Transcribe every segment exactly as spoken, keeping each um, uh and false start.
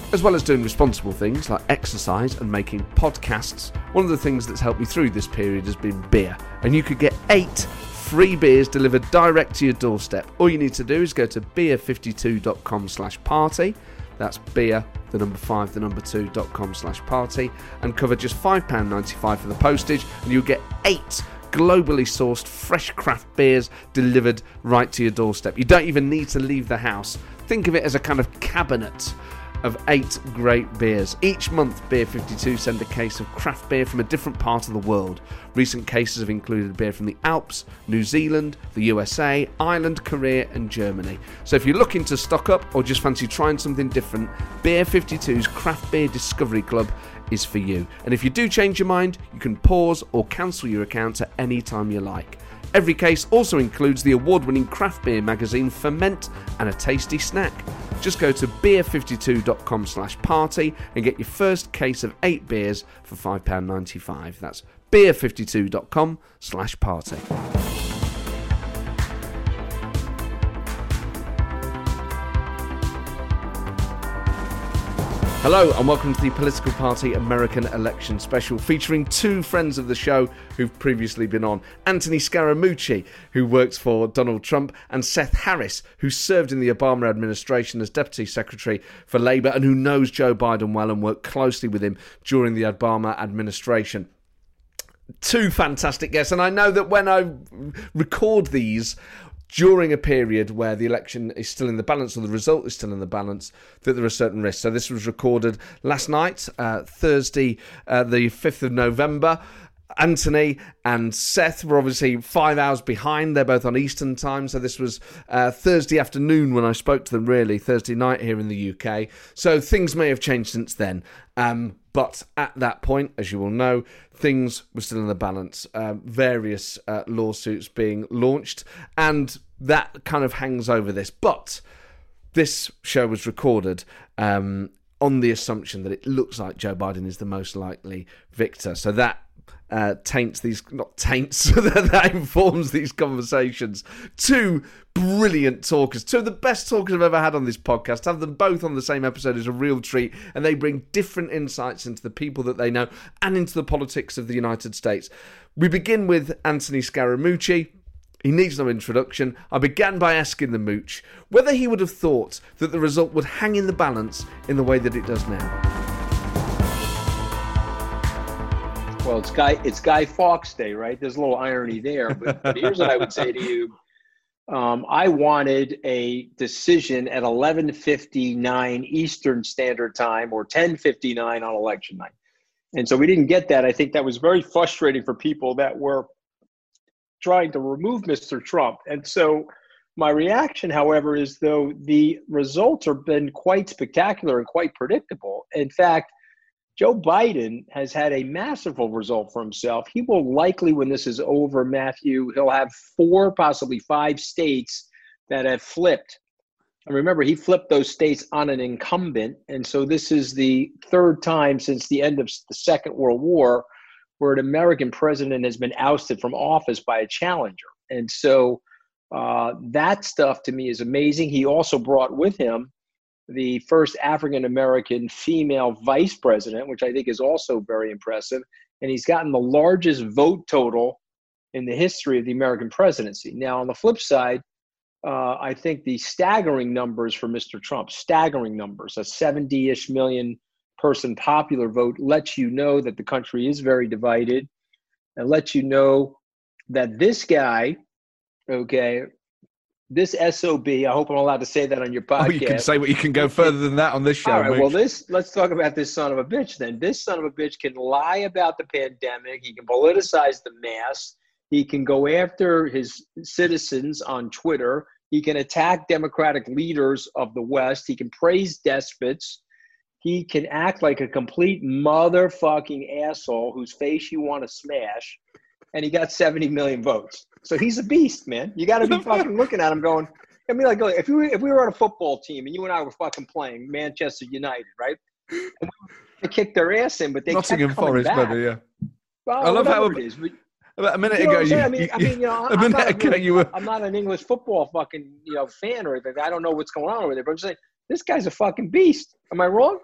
As well as doing responsible things like exercise and making podcasts, one of the things that's helped me through this period has been beer. And you could get eight free beers delivered direct to your doorstep. All you need to do is go to beer fifty-two dot com slash party. That's beer, the number five, the number two, dot com slash party, and cover just five pounds ninety-five for the postage, and you'll get eight globally sourced fresh craft beers delivered right to your doorstep. You don't even need to leave the house. Think of it as a kind of cabinet of eight great beers. Each month, Beer fifty-two send a case of craft beer from a different part of the world. Recent cases have included beer from the Alps, New Zealand, the U S A, Ireland, Korea and Germany. So if you're looking to stock up or just fancy trying something different, Beer fifty-two's Craft Beer Discovery Club is for you. And if you do change your mind, you can pause or cancel your account at any time you like. Every case also includes the award-winning craft beer magazine Ferment and a tasty snack. Just go to beer fifty-two dot com slash party and get your first case of eight beers for five pounds ninety-five. That's beer fifty-two dot com slash party. Hello and welcome to the Political Party American Election Special, featuring two friends of the show who've previously been on. Anthony Scaramucci, who works for Donald Trump, and Seth Harris, who served in the Obama administration as Deputy Secretary for Labour and who knows Joe Biden well and worked closely with him during the Obama administration. Two fantastic guests, and I know that when I record these during a period where the election is still in the balance or the result is still in the balance, that there are certain risks. So this was recorded last night, uh, Thursday, uh, the fifth of November. Anthony and Seth were obviously five hours behind. They're both on Eastern time. So this was uh, Thursday afternoon when I spoke to them, really, Thursday night here in the U K. So things may have changed since then. Um, but at that point, as you will know, things were still in the balance. Uh, various uh, lawsuits being launched. And that kind of hangs over this. But this show was recorded um, on the assumption that it looks like Joe Biden is the most likely victor. So that Uh, taints these, not taints, that, that informs these conversations. Two brilliant talkers, two of the best talkers I've ever had on this podcast. To have them both on the same episode is a real treat, and they bring different insights into the people that they know and into the politics of the United States. We begin with Anthony Scaramucci. He needs no introduction. I began by asking the Mooch whether he would have thought that the result would hang in the balance in the way that it does now. Well, it's Guy, it's Guy Fawkes Day, right? There's a little irony there. But, but here's what I would say to you. Um, I wanted a decision at eleven fifty-nine Eastern Standard Time or ten fifty-nine on election night. And so we didn't get that. I think that was very frustrating for people that were trying to remove Mister Trump. And so my reaction, however, is though the results have been quite spectacular and quite predictable. In fact, Joe Biden has had a masterful result for himself. He will likely, when this is over, Matthew, he'll have four, possibly five states that have flipped. And remember, he flipped those states on an incumbent. And so this is the third time since the end of the Second World War where an American president has been ousted from office by a challenger. And so uh, that stuff to me is amazing. He also brought with him the first African-American female vice president, which I think is also very impressive. And he's gotten the largest vote total in the history of the American presidency. Now, on the flip side, uh, I think the staggering numbers for Mister Trump, staggering numbers, a seventy-ish million person popular vote lets you know that the country is very divided and lets you know that this guy, okay, this S O B, I hope I'm allowed to say that on your podcast. Oh, you can say what you can go further than that on this show. All right, Mooch. well, this let's talk about this son of a bitch then. This son of a bitch can lie about the pandemic. He can politicize the mass. He can go after his citizens on Twitter. He can attack Democratic leaders of the West. He can praise despots. He can act like a complete motherfucking asshole whose face you want to smash. And he got seventy million votes. So he's a beast, man. You got to be fucking looking at him going, I mean, like, if we, were, if we were on a football team and you and I were fucking playing Manchester United, right? And we kicked their ass in, but they Nottingham kept coming Forest, back. Maybe, yeah. Well, I love how it is. But, about a minute you know ago, you, I mean, you, I mean, you know, a I'm minute not, ago you were. I'm not an English football fucking, you know, fan or anything. I don't know what's going on over there, but I'm just saying, this guy's a fucking beast. Am I wrong?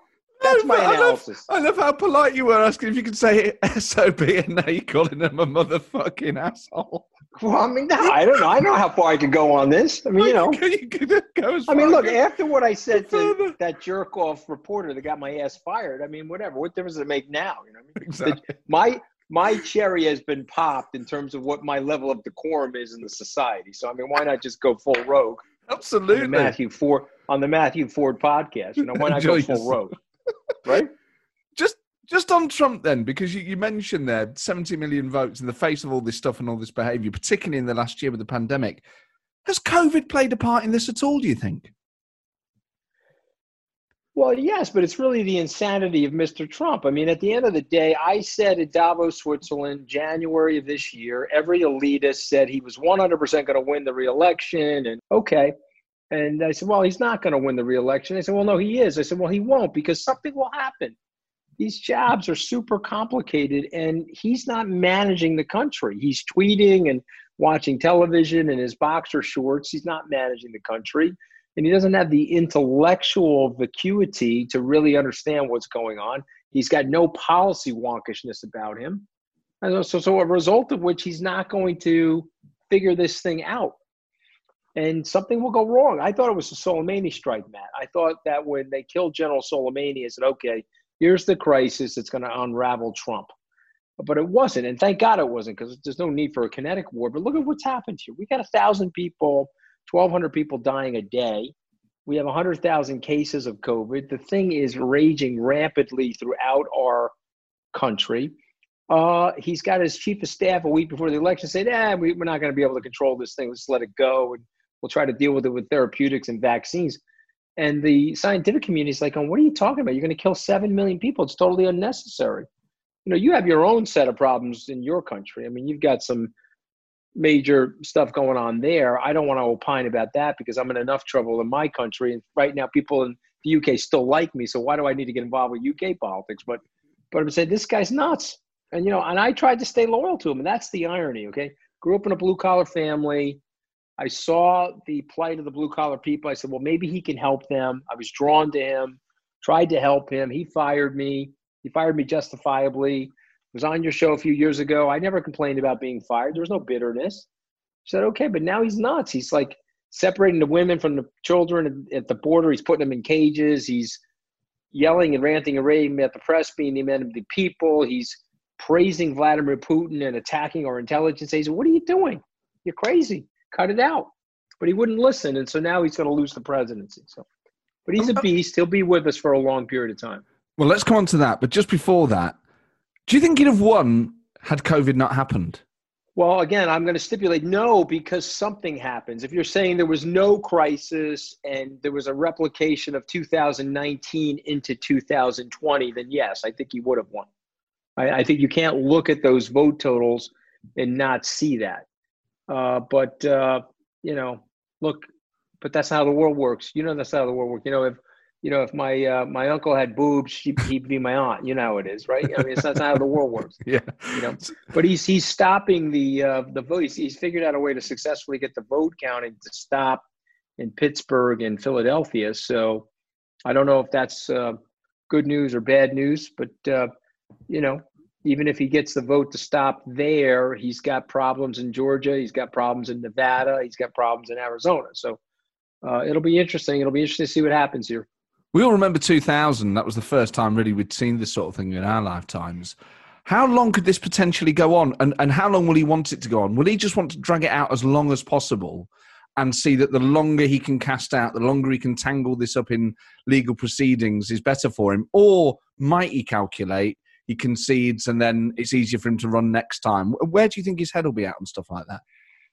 That's my I analysis. love, I love how polite you were asking if you could say S O B, and now you're calling him a motherfucking asshole. Well, I mean, no, I don't know. I know how far I could go on this. I mean, you know. You could, you could go as I mean, far look, as- after what I said to further. that jerk-off reporter that got my ass fired, I mean, whatever. What difference does it make now? You know what I mean? Exactly. The- my my cherry has been popped in terms of what my level of decorum is in the society. So, I mean, why not just go full rogue on Absolutely. the Matthew Ford on the Matthew Ford podcast? You know, why not Enjoy go full yourself. rogue? Right? Just just on Trump then, because you, you mentioned there seventy million votes in the face of all this stuff and all this behaviour, particularly in the last year with the pandemic. Has COVID played a part in this at all, do you think? Well, yes, but it's really the insanity of Mister Trump. I mean, at the end of the day, I said in Davos, Switzerland, January of this year, every elitist said he was one hundred percent going to win the re-election. And okay. And I said, well, he's not going to win the re-election. They said, well, no, he is. I said, well, he won't, because something will happen. These jobs are super complicated, and he's not managing the country. He's tweeting and watching television in his boxer shorts. He's not managing the country. And he doesn't have the intellectual vacuity to really understand what's going on. He's got no policy wonkishness about him. And so, so a result of which he's not going to figure this thing out. And something will go wrong. I thought it was a Soleimani strike, Matt. I thought that when they killed General Soleimani, I said, okay, here's the crisis that's going to unravel Trump. But it wasn't. And thank God it wasn't, because there's no need for a kinetic war. But look at what's happened here. We got one thousand people, twelve hundred people dying a day. We have one hundred thousand cases of COVID. The thing is raging rampantly throughout our country. Uh, he's got his chief of staff a week before the election said, eh, we, we're not going to be able to control this thing. Let's let it go. And we'll try to deal with it with therapeutics and vaccines. And the scientific community is like, oh, what are you talking about? You're going to kill seven million people. It's totally unnecessary. You know, you have your own set of problems in your country. I mean, you've got some major stuff going on there. I don't want to opine about that because I'm in enough trouble in my country. And right now, people in the U K still like me. So why do I need to get involved with U K politics? But, but I'm saying this guy's nuts. And, you know, and I tried to stay loyal to him. And that's the irony, okay? Grew up in a blue-collar family. I saw the plight of the blue-collar people. I said, well, maybe he can help them. I was drawn to him, tried to help him. He fired me. He fired me justifiably. Was on your show a few years ago. I never complained about being fired. There was no bitterness. I said, okay, but now he's nuts. He's like separating the women from the children at the border. He's putting them in cages. He's yelling and ranting and raving at the press, being the enemy of the people. He's praising Vladimir Putin and attacking our intelligence agencies. What are you doing? You're crazy. Cut it out. But he wouldn't listen, and so now he's going to lose the presidency. So, but he's a beast. He'll be with us for a long period of time. Well, let's come on to that. But just before that, do you think he'd have won had COVID not happened? Well, again, I'm going to stipulate no, because something happens. If you're saying there was no crisis and there was a replication of two thousand nineteen into two thousand twenty, then yes, I think he would have won. I, I think you can't look at those vote totals and not see that. Uh, but, uh, you know, look, but that's not how the world works. You know, that's not how the world works. You know, if, you know, if my, uh, my uncle had boobs, she, he'd be my aunt. You know how it is, right? I mean, it's not, it's not how the world works. Yeah. You know, but he's, he's stopping the, uh, the vote. He's, he's figured out a way to successfully get the vote counting to stop in Pittsburgh and Philadelphia. So I don't know if that's uh, good news or bad news, but, uh, you know, even if he gets the vote to stop there, he's got problems in Georgia. He's got problems in Nevada. He's got problems in Arizona. So uh, it'll be interesting. It'll be interesting to see what happens here. We all remember two thousand. That was the first time really we'd seen this sort of thing in our lifetimes. How long could this potentially go on? And, and how long will he want it to go on? Will he just want to drag it out as long as possible and see that the longer he can cast out, the longer he can tangle this up in legal proceedings is better for him? Or might he calculate, he concedes, and then it's easier for him to run next time? Where do you think his head will be at on stuff like that?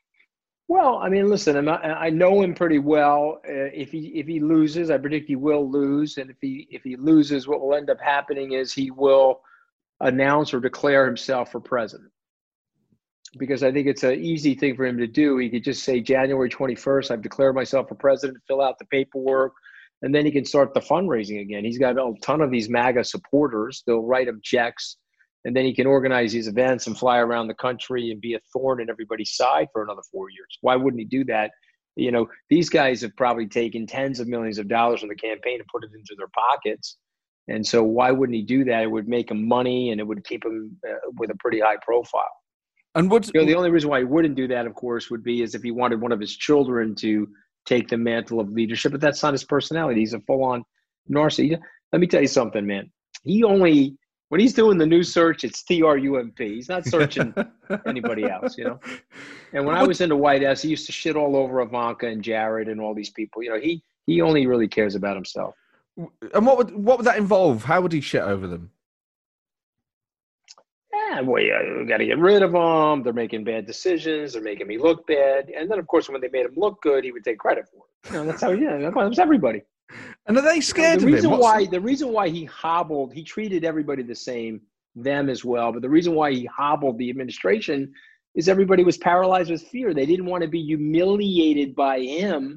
Well, I mean, listen, I'm not, I know him pretty well. Uh, if he if he loses, I predict he will lose, and if he if he loses, what will end up happening is he will announce or declare himself for president. Because I think it's an easy thing for him to do. He could just say January twenty-first, I've declared myself for president, fill out the paperwork, and then he can start the fundraising again. He's got a ton of these MAGA supporters. They'll write him checks, and then he can organize these events and fly around the country and be a thorn in everybody's side for another four years. Why wouldn't he do that? You know, these guys have probably taken tens of millions of dollars from the campaign and put it into their pockets. And so why wouldn't he do that? It would make him money, and it would keep him uh, with a pretty high profile. And what? You know, the only reason why he wouldn't do that, of course, would be is if he wanted one of his children to take the mantle of leadership. But that's not his personality. He's a full-on narcissist. Let me tell you something, man. He only when he's doing the news search, it's T R U M P. He's not searching anybody else, you know. And when I was in the White House, he used to shit all over Ivanka and Jared and all these people. You know, he he only really cares about himself. And what would what would that involve? How would he shit over them? Yeah, well, yeah, we got to get rid of them. They're making bad decisions. They're making me look bad. And then, of course, when they made him look good, he would take credit for it. You know, that's how, yeah, that was everybody. And are they scared you know, the of reason him? Why, the reason why he hobbled, he treated everybody the same, them as well. But the reason why he hobbled the administration is everybody was paralyzed with fear. They didn't want to be humiliated by him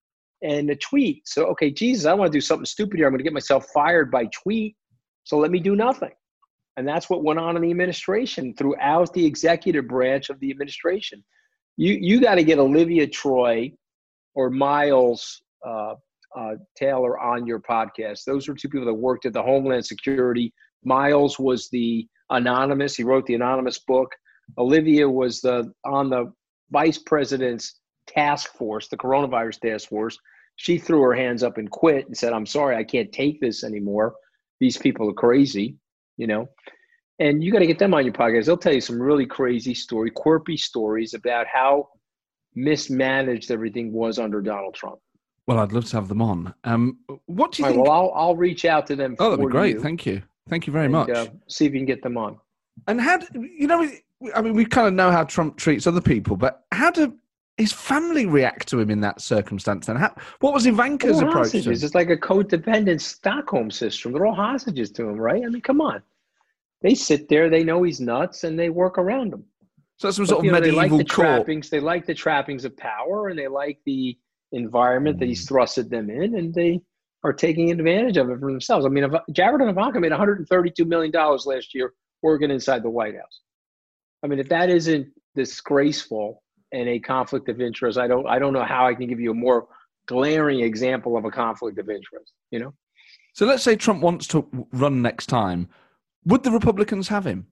and a tweet. So, okay, Jesus, I want to do something stupid here. I'm going to get myself fired by tweet. So let me do nothing. And that's what went on in the administration throughout the executive branch of the administration. You you got to get Olivia Troy or Miles uh, uh, Taylor on your podcast. Those were two people that worked at the Homeland Security. Miles was the anonymous. He wrote the anonymous book. Olivia was the on the vice president's task force, the coronavirus task force. She threw her hands up and quit and said, I'm sorry, I can't take this anymore. These people are crazy. You know, and you got to get them on your podcast. They'll tell you some really crazy story, quirky stories about how mismanaged everything was under Donald Trump. Well, I'd love to have them on. Um, what do you All right, think? well, I'll I'll reach out to them. Oh, that'd be great. You Thank you. Thank you very and, much. Uh, see if you can get them on. And how do, you know? I mean, we kind of know how Trump treats other people, but how do his family react to him in that circumstance? And how, what was Ivanka's They're approach to him? It's like a codependent Stockholm syndrome. They're all hostages to him, right? I mean, come on. They sit there, they know he's nuts, and they work around him. So that's some but, sort of you know, medieval they like the court. trappings. They like the trappings of power, and they like the environment mm. that he's thrusted them in, and they are taking advantage of it for themselves. I mean, Jared and Ivanka made one hundred thirty-two million dollars last year working inside the White House. I mean, if that isn't disgraceful and a conflict of interest, I don't, I don't know how I can give you a more glaring example of a conflict of interest. You know. So let's say Trump wants to run next time. Would the Republicans have him?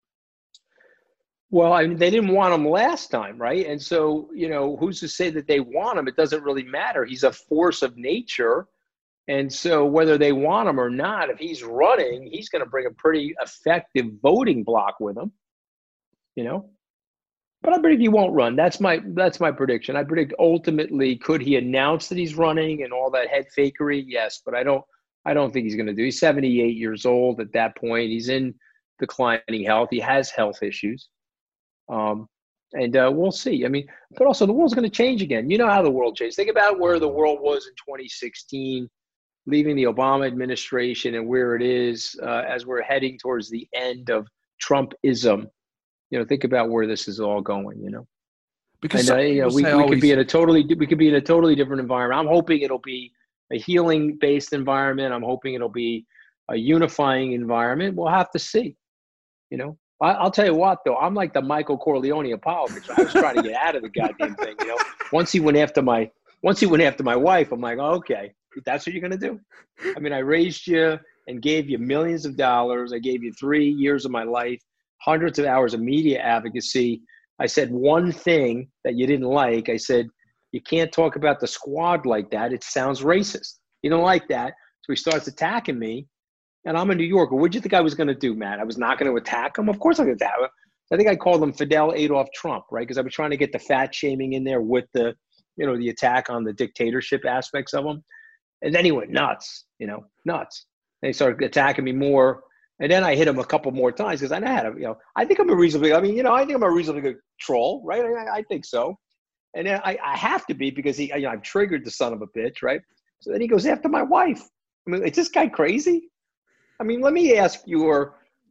Well, I mean, they didn't want him last time, right? And so, you know, who's to say that they want him? It doesn't really matter. He's a force of nature. And so whether they want him or not, if he's running, he's going to bring a pretty effective voting block with him, you know? But I predict he won't run. That's my that's my prediction. I predict ultimately, could he announce that he's running and all that head fakery? Yes, but I don't I don't think he's going to do. He's seventy-eight years old at that point. He's in declining health. He has health issues. Um, and uh, we'll see. I mean, but also the world's going to change again. You know how the world changed. Think about where the world was in twenty sixteen, leaving the Obama administration, and where it is uh, as we're heading towards the end of Trumpism. You know, think about where this is all going, you know. Because and, uh, you know, we, we always... could be in a totally we could be in a totally different environment. I'm hoping it'll be a healing-based environment. I'm hoping it'll be a unifying environment. We'll have to see. You know, I, I'll tell you what, though. I'm like the Michael Corleone of politics. I was trying to get out of the goddamn thing. You know, once he went after my once he went after my wife, I'm like, oh, okay, that's what you're gonna do. I mean, I raised you and gave you millions of dollars. I gave you three years of my life, hundreds of hours of media advocacy. I said one thing that you didn't like. I said, you can't talk about the squad like that. It sounds racist. You don't like that. So he starts attacking me. And I'm a New Yorker. What did you think I was going to do, Matt? I was not going to attack him? Of course I'm going to attack him. I think I called him Fidel Adolf Trump, right? Because I was trying to get the fat shaming in there with the, you know, the attack on the dictatorship aspects of him. And then he went nuts, you know, nuts. And he started attacking me more. And then I hit him a couple more times because I know how to, you know, I think I'm a reasonably, I mean, you know, I think I'm a reasonably good troll, right? I, I think so. And then I, I have to be because he, you know, I've triggered the son of a bitch, right? So then he goes after my wife. I mean, is this guy crazy? I mean, let me ask your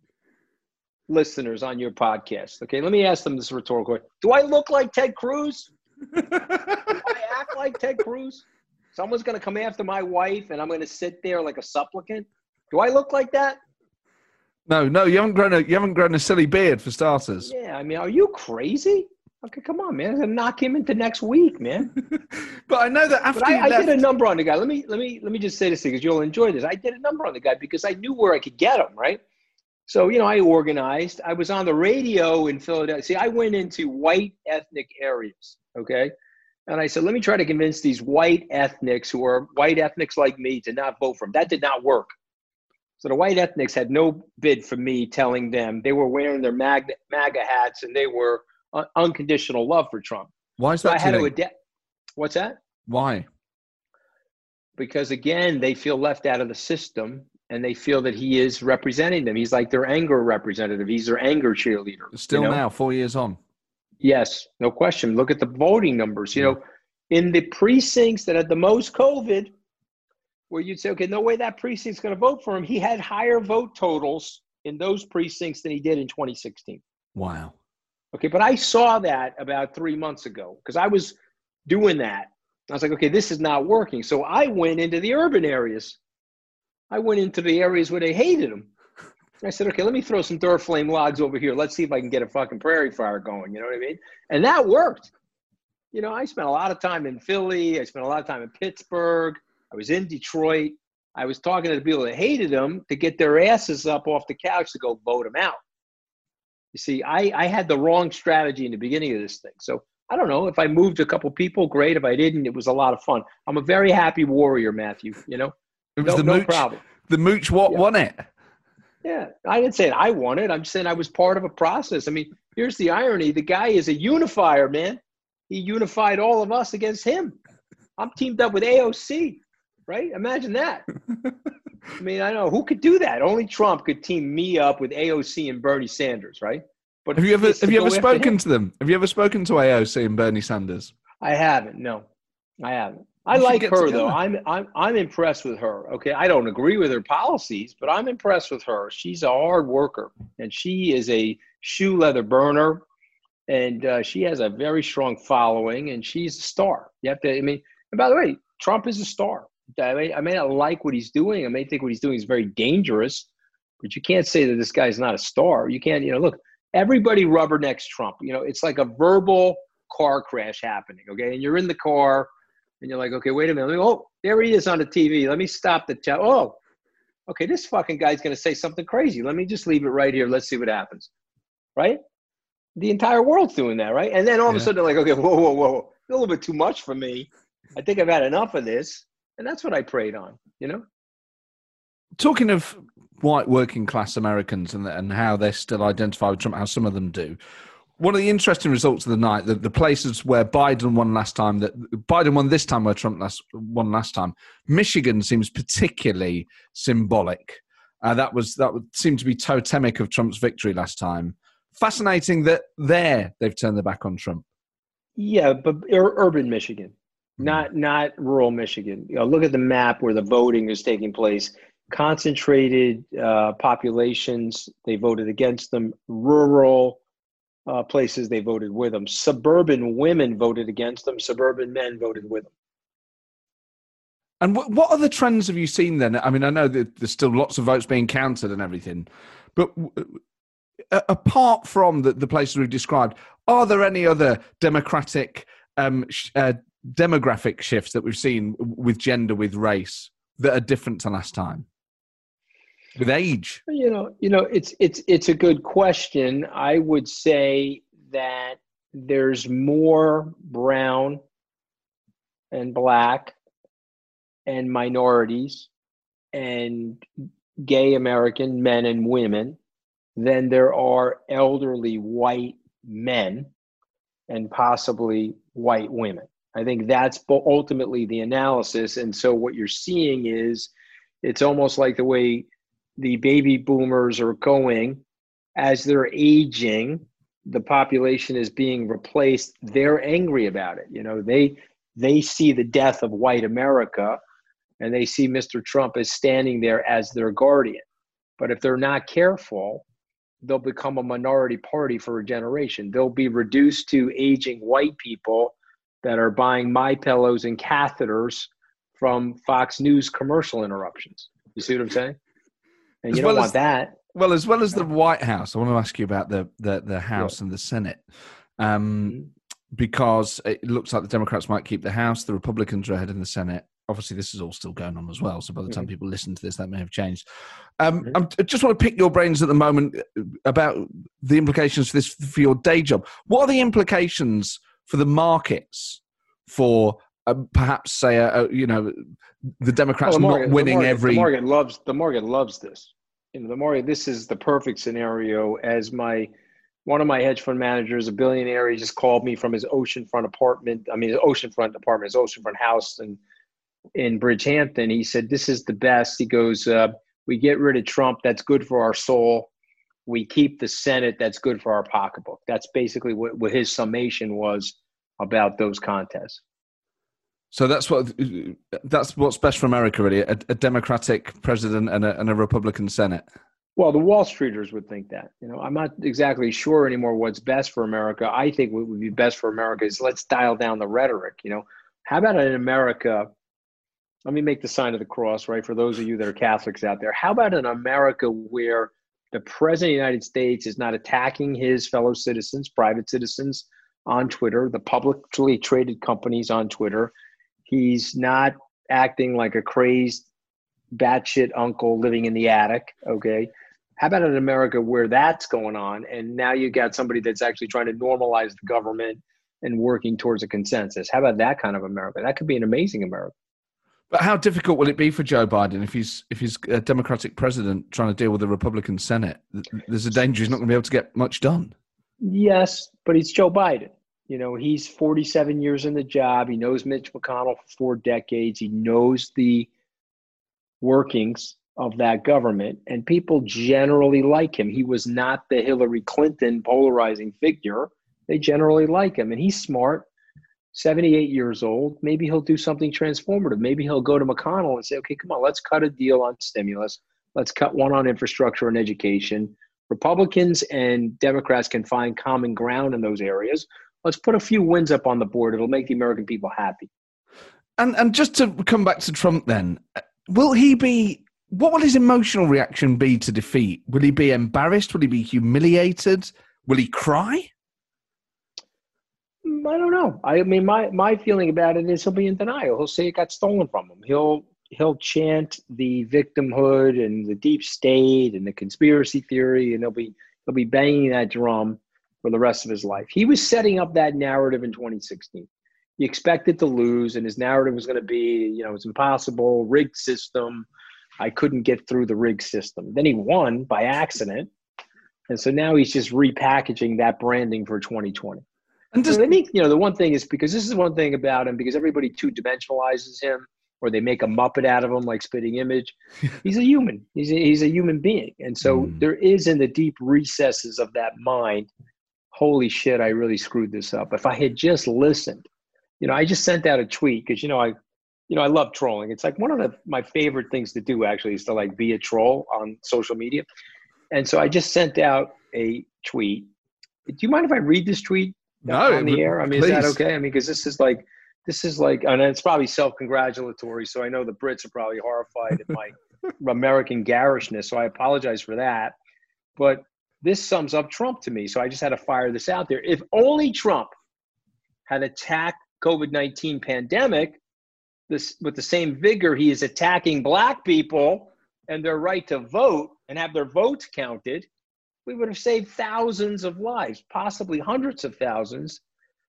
listeners on your podcast, okay? Let me ask them this rhetorical question. Do I look like Ted Cruz? Do I act like Ted Cruz? Someone's going to come after my wife and I'm going to sit there like a supplicant? Do I look like that? No, no, you haven't grown a you haven't grown a silly beard for starters. Yeah, I mean, are you crazy? Okay, come on, man. I'm gonna knock him into next week, man. But I know that after but I, you I left... did a number on the guy. Let me let me let me just say this because you'll enjoy this. I did a number on the guy because I knew where I could get him, right? So, you know, I organized. I was on the radio in Philadelphia. See, I went into white ethnic areas, okay? And I said, let me try to convince these white ethnics who are white ethnics like me to not vote for him. That did not work. So the white ethnics had no bid for me telling them they were wearing their MAGA, MAGA hats and they were un- unconditional love for Trump. Why is so that? I had to adapt. What's that? Why? Because, again, they feel left out of the system. And they feel that he is representing them. He's like their anger representative. He's their anger cheerleader. Still you know? now, four years on. Yes, no question. Look at the voting numbers. You know, in the precincts that had the most COVID, where you'd say, okay, no way that precinct's going to vote for him. He had higher vote totals in those precincts than he did in twenty sixteen. Wow. Okay, but I saw that about three months ago because I was doing that. I was like, okay, this is not working. So I went into the urban areas. I went into the areas where they hated him. I said, okay, let me throw some Duraflame logs over here. Let's see if I can get a fucking prairie fire going. You know what I mean? And that worked. You know, I spent a lot of time in Philly. I spent a lot of time in Pittsburgh. I was in Detroit. I was talking to the people that hated him to get their asses up off the couch to go vote him out. You see, I, I had the wrong strategy in the beginning of this thing. So I don't know. If I moved a couple people, great. If I didn't, it was a lot of fun. I'm a very happy warrior, Matthew, you know? It was no, the no mooch. problem. The mooch what Yeah. won it. Yeah, I didn't say I won it. I'm saying I was part of a process. I mean, here's the irony. The guy is a unifier, man. He unified all of us against him. I'm teamed up with A O C, right? Imagine that. I mean, I know who could do that. Only Trump could team me up with A O C and Bernie Sanders, right? But Have you ever it's to have you go ever after spoken him. to them? Have you ever spoken to A O C and Bernie Sanders? I haven't. No, I haven't. I You should like get her together. though. I'm I'm I'm impressed with her. Okay, I don't agree with her policies, but I'm impressed with her. She's a hard worker, and she is a shoe leather burner, and uh, she has a very strong following, and she's a star. You have to. I mean, and by the way, Trump is a star. I may I may not like what he's doing. I may think what he's doing is very dangerous, but you can't say that this guy's not a star. You can't. You know, look, everybody rubbernecks Trump. You know, it's like a verbal car crash happening. Okay, and you're in the car. And you're like, okay, wait a minute. Let me, oh, there he is on the T V. Let me stop the chat. Oh, okay, this fucking guy's going to say something crazy. Let me just leave it right here. Let's see what happens. Right? The entire world's doing that, right? And then all of Yeah. a sudden they're like, okay, whoa, whoa, whoa. A little bit too much for me. I think I've had enough of this. And that's what I prayed on, you know? Talking of white working class Americans and and how they still identify with Trump, how some of them do. One of the interesting results of the night, the, the places where Biden won last time, that Biden won this time where Trump last, won last time, Michigan seems particularly symbolic. Uh, that was that would seem to be totemic of Trump's victory last time. Fascinating that there they've turned their back on Trump. Yeah, but ur- urban Michigan, not not rural Michigan. You know, look at the map where the voting is taking place. Concentrated uh, populations, they voted against them. Rural Uh, places they voted with them. Suburban women voted against them. Suburban men voted with them. And w- what other trends have you seen then? I mean, I know that there's still lots of votes being counted and everything, but w- uh, apart from the, the places we've described, are there any other democratic um, sh- uh, demographic shifts that we've seen with gender, with race, that are different to last time? With age? You know, you know, it's it's it's a good question. I would say that there's more brown and black and minorities and gay American men and women than there are elderly white men and possibly white women. I think that's ultimately the analysis. And so what you're seeing is it's almost like the way the baby boomers are going, as they're aging, the population is being replaced. They're angry about it. You know, they they see the death of white America, and they see Mister Trump as standing there as their guardian. But if they're not careful, they'll become a minority party for a generation. They'll be reduced to aging white people that are buying MyPillows and catheters from Fox News commercial interruptions. You see what I'm saying? And As you don't well want as- that. Well, as well as the White House, I want to ask you about the the, the House Yeah. and the Senate. um, Mm-hmm. because it looks like the Democrats might keep the House. The Republicans are ahead in the Senate. Obviously, this is all still going on as well. So by the time Mm-hmm. people listen to this, that may have changed. Um, Mm-hmm. I'm, I just want to pick your brains at the moment about the implications for this for your day job. What are the implications for the markets for uh, perhaps say, a, a, you know, the Democrats Well, the market, not winning the market, every. The market loves the market loves this. You know, the market. This is the perfect scenario. As my one of my hedge fund managers, a billionaire, he just called me from his oceanfront apartment. I mean, his oceanfront apartment, his oceanfront house, and in Bridgehampton. He said, "This is the best." He goes, uh, "We get rid of Trump. That's good for our soul. We keep the Senate. That's good for our pocketbook." That's basically what, what his summation was about those contests. So that's what that's what's best for America, really: a, a Democratic president and a, and a Republican Senate. Well, the Wall Streeters would think that. You know, I'm not exactly sure anymore what's best for America. I think what would be best for America is let's dial down the rhetoric. You know, how about in America? Let me make the sign of the cross, right? For those of you that are Catholics out there, how about in America where the president of the United States is not attacking his fellow citizens, private citizens on Twitter, the publicly traded companies on Twitter? He's not acting like a crazed, batshit uncle living in the attic, okay? How about in America where that's going on, and now you got somebody that's actually trying to normalize the government and working towards a consensus? How about that kind of America? That could be an amazing America. But how difficult will it be for Joe Biden if he's if he's a Democratic president trying to deal with a Republican Senate? There's a danger he's not going to be able to get much done. Yes, but he's Joe Biden. You know, he's forty-seven years in the job. He knows Mitch McConnell for four decades. He knows the workings of that government, and people generally like him. He was not the Hillary Clinton polarizing figure. They generally like him, and he's smart, seventy-eight years old. Maybe he'll do something transformative. Maybe he'll go to McConnell and say, okay, come on, let's cut a deal on stimulus. Let's cut one on infrastructure and education. Republicans and Democrats can find common ground in those areas. Let's put a few wins up on the board. It'll make the American people happy. And and just to come back to Trump then, will he be, what will his emotional reaction be to defeat? Will he be embarrassed? Will he be humiliated? Will he cry? I don't know. I mean, my, my feeling about it is he'll be in denial. He'll say it got stolen from him. He'll he'll chant the victimhood and the deep state and the conspiracy theory, and he'll be he'll be banging that drum for the rest of his life. He was setting up that narrative in twenty sixteen. He expected to lose, and his narrative was going to be, you know, it's impossible, rigged system. I couldn't get through the rigged system. Then he won by accident, and so now he's just repackaging that branding for twenty twenty. And just, I think, you know, the one thing is because this is one thing about him, because everybody two-dimensionalizes him, or they make a Muppet out of him like Spitting Image. He's a human. He's a, he's a human being. And so mm. there is in the deep recesses of that mind, holy shit, I really screwed this up. If I had just listened, you know, I just sent out a tweet because, you know, I, you know, I love trolling. It's like one of the, my favorite things to do actually is to like be a troll on social media. And so I just sent out a tweet. Do you mind if I read this tweet? No, on the air? I mean, please. Is that okay? I mean, because this is like, this is like, and it's probably self-congratulatory. So I know the Brits are probably horrified at my American garishness. So I apologize for that. But this sums up Trump to me. So I just had to fire this out there. If only Trump had attacked COVID nineteen pandemic this with the same vigor he is attacking black people and their right to vote and have their votes counted, we would have saved thousands of lives, possibly hundreds of thousands,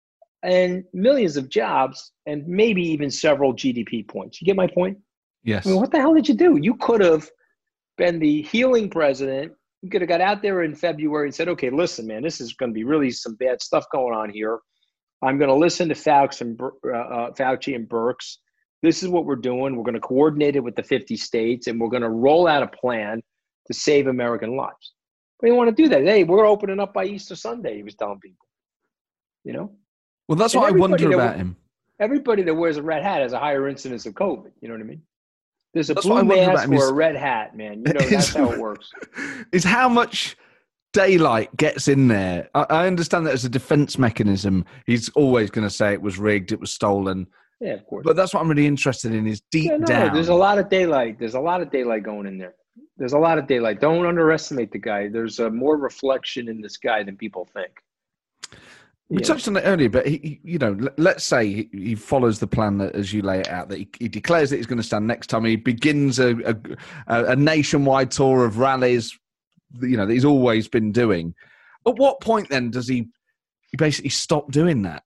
and millions of jobs, and maybe even several G D P points. You get my point? Yes. I mean, what the hell did you do? You could have been the healing president. You could have got out there in February and said, okay, listen, man, this is going to be really some bad stuff going on here. I'm going to listen to Fauci and, uh, Fauci and Birx. This is what we're doing. We're going to coordinate it with the fifty states, and we're going to roll out a plan to save American lives. We didn't want to do that. Hey, we're opening up by Easter Sunday, he was telling people. You know? Well, that's and what I wonder that, about him. Everybody that wears a red hat has a higher incidence of COVID. You know what I mean? There's a that's blue mask or is, a red hat, man. You know, that's how it works. Is how much daylight gets in there. I, I understand that as a defense mechanism, he's always going to say it was rigged, it was stolen. Yeah, of course. But that's what I'm really interested in is deep yeah, no, down. There's a lot of daylight. There's a lot of daylight going in there. There's a lot of daylight. Don't underestimate the guy. There's a more reflection in this guy than people think. We Yeah. touched on it earlier, but he, he- you know, l- let's say he, he follows the plan that, as you lay it out, that he, he declares that he's going to stand next time. He begins a, a, a nationwide tour of rallies, you know, that he's always been doing. At what point then does he, he basically stop doing that?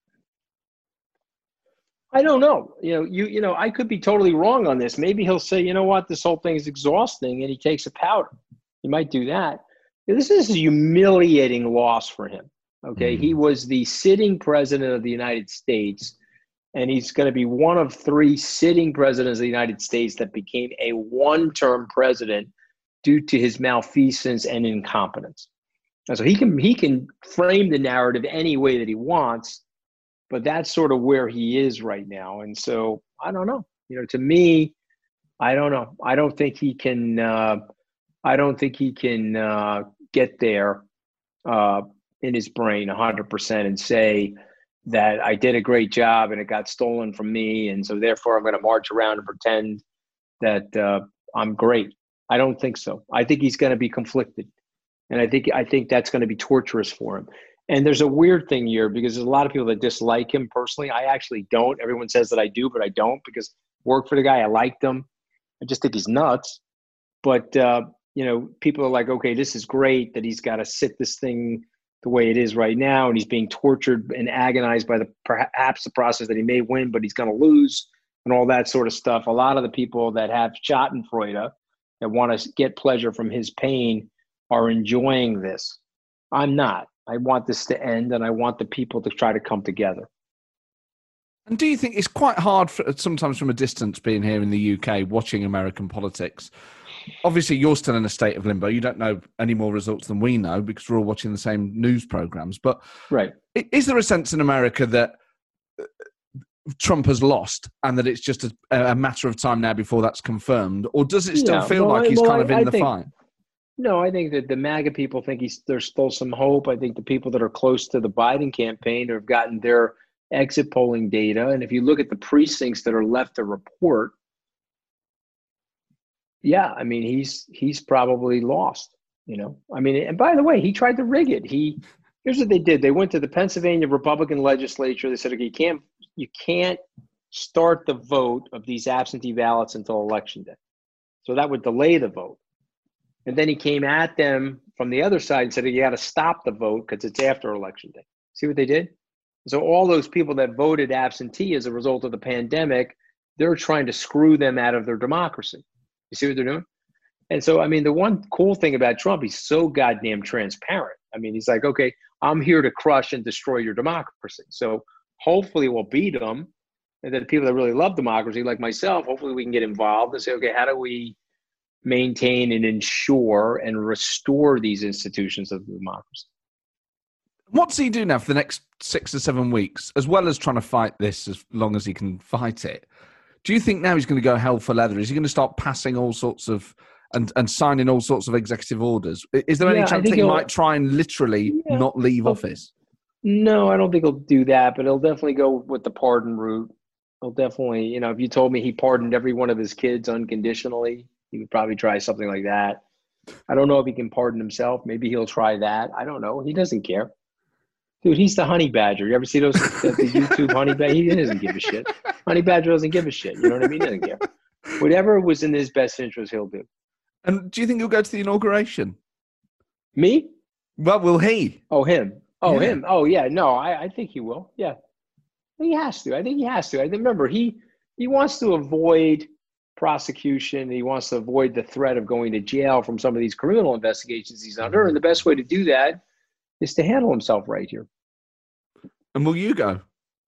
I don't know. You know, you you know, I could be totally wrong on this. Maybe he'll say, you know what, this whole thing is exhausting, and he takes a powder. He might do that. This is a humiliating loss for him. Okay, mm. He was the sitting president of the United States, and he's going to be one of three sitting presidents of the United States that became a one-term president due to his malfeasance and incompetence. And so he can he can frame the narrative any way that he wants. But that's sort of where he is right now. And so I don't know. You know, to me, I don't know. I don't think he can. Uh, I don't think he can uh, get there uh, in his brain one hundred percent and say that I did a great job and it got stolen from me, and so therefore I'm going to march around and pretend that uh, I'm great. I don't think so. I think he's going to be conflicted, and I think I think that's going to be torturous for him. And there's a weird thing here because there's a lot of people that dislike him personally. I actually don't. Everyone says that I do, but I don't because I work for the guy. I liked him. I just think he's nuts. But, uh, you know, people are like, okay, this is great that he's got to sit this thing the way it is right now. And he's being tortured and agonized by the perhaps the process that he may win, but he's going to lose and all that sort of stuff. A lot of the people that have schadenfreude, that want to get pleasure from his pain, are enjoying this. I'm not. I want this to end, and I want the people to try to come together. And do you think it's quite hard for, sometimes from a distance being here in the U K, watching American politics? Obviously, you're still in a state of limbo. You don't know any more results than we know because we're all watching the same news programs. But right. Is there a sense in America that Trump has lost and that it's just a, a matter of time now before that's confirmed? Or does it still yeah, feel well, like he's well, kind of in I the think, fight? No, I think that the MAGA people think he's, there's still some hope. I think the people that are close to the Biden campaign have gotten their exit polling data. And if you look at the precincts that are left to report, yeah, I mean, he's he's probably lost, you know. I mean, and by the way, he tried to rig it. He here's what they did. They went to the Pennsylvania Republican legislature. They said, okay, you can't you can't start the vote of these absentee ballots until Election Day. So that would delay the vote. And then he came at them from the other side and said, you got to stop the vote because it's after Election Day. See what they did? So all those people that voted absentee as a result of the pandemic, they're trying to screw them out of their democracy. You see what they're doing? And so, I mean, the one cool thing about Trump, he's so goddamn transparent. I mean, he's like, okay, I'm here to crush and destroy your democracy. So hopefully we'll beat them. And then people that really love democracy, like myself, hopefully we can get involved and say, okay, how do we maintain and ensure and restore these institutions of democracy? What's he do now for the next six or seven weeks, as well as trying to fight this as long as he can fight it? Do you think now he's going to go hell for leather? Is he going to start passing all sorts of and, and signing all sorts of executive orders? Is there any yeah, chance that he might try and literally yeah, not leave well, office? No, I don't think he'll do that, but he'll definitely go with the pardon route. He'll definitely, you know, if you told me he pardoned every one of his kids unconditionally, he would probably try something like that. I don't know if he can pardon himself. Maybe he'll try that. I don't know. He doesn't care. Dude, he's the honey badger. You ever see those the, the YouTube honey badger? He doesn't give a shit. Honey badger doesn't give a shit. You know what I mean? He doesn't care. Whatever was in his best interest, he'll do. And do you think he'll go to the inauguration? Me? Well, will he? Oh, him. Oh, yeah. him. Oh, yeah. No, I, I think he will. Yeah. He has to. I think he has to. I think, remember, he he wants to avoid prosecution. He wants to avoid the threat of going to jail from some of these criminal investigations he's under. And the best way to do that is to handle himself right here. And will you go?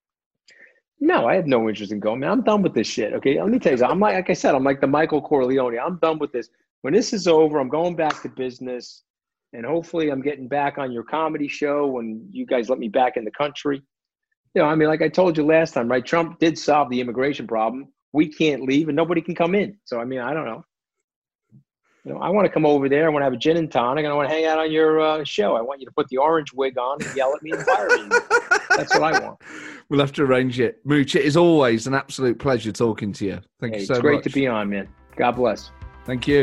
No, I have no interest in going. Man, I'm done with this shit. Okay, let me tell you something. I'm like, like I said, I'm like the Michael Corleone. I'm done with this. When this is over, I'm going back to business, and hopefully, I'm getting back on your comedy show when you guys let me back in the country. You know, I mean, like I told you last time, right? Trump did solve the immigration problem. We can't leave, and nobody can come in. So, I mean, I don't know. You know, I want to come over there. I want to have a gin and tonic, and I want to hang out on your uh, show. I want you to put the orange wig on and yell at me and fire me. That's what I want. We'll have to arrange it. Mooch, it is always an absolute pleasure talking to you. Thank hey, you so much. It's great much. to be on, man. God bless. Thank you.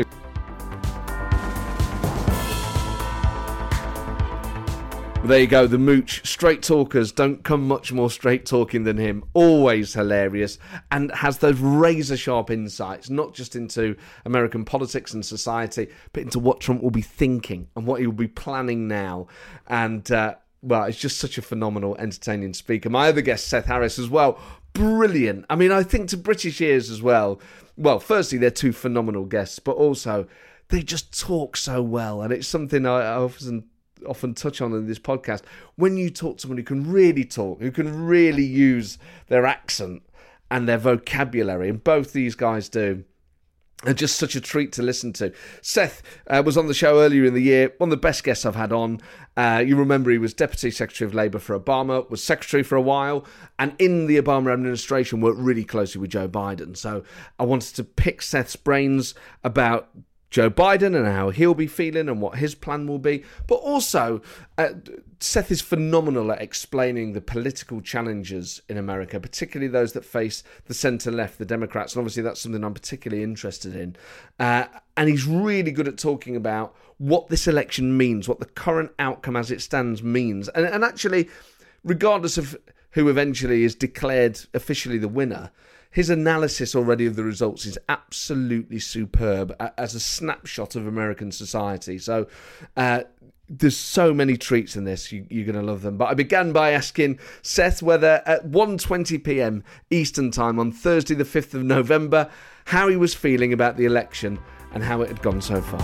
There you go, the Mooch. Straight talkers don't come much more straight talking than him. Always hilarious and has those razor sharp insights, not just into American politics and society, but into what Trump will be thinking and what he will be planning now. And, uh, well, it's just such a phenomenal, entertaining speaker. My other guest, Seth Harris, as well. Brilliant. I mean, I think to British ears as well, well, firstly, they're two phenomenal guests, but also they just talk so well. And it's something I, I often often touch on in this podcast. When you talk to someone who can really talk, who can really use their accent and their vocabulary, and both these guys do, are just such a treat to listen to. Seth uh, was on the show earlier in the year, one of the best guests I've had on. Uh, you remember he was Deputy Secretary of Labour for Obama, was Secretary for a while, and in the Obama administration worked really closely with Joe Biden. So I wanted to pick Seth's brains about Joe Biden and how he'll be feeling and what his plan will be. But also, uh, Seth is phenomenal at explaining the political challenges in America, particularly those that face the centre-left, the Democrats. And obviously that's something I'm particularly interested in. Uh, and he's really good at talking about what this election means, what the current outcome as it stands means. And, and actually, regardless of who eventually is declared officially the winner, his analysis already of the results is absolutely superb as a snapshot of American society. So uh, there's so many treats in this. You, you're going to love them. But I began by asking Seth whether at one twenty p.m. Eastern Time on Thursday the fifth of November, how he was feeling about the election and how it had gone so far.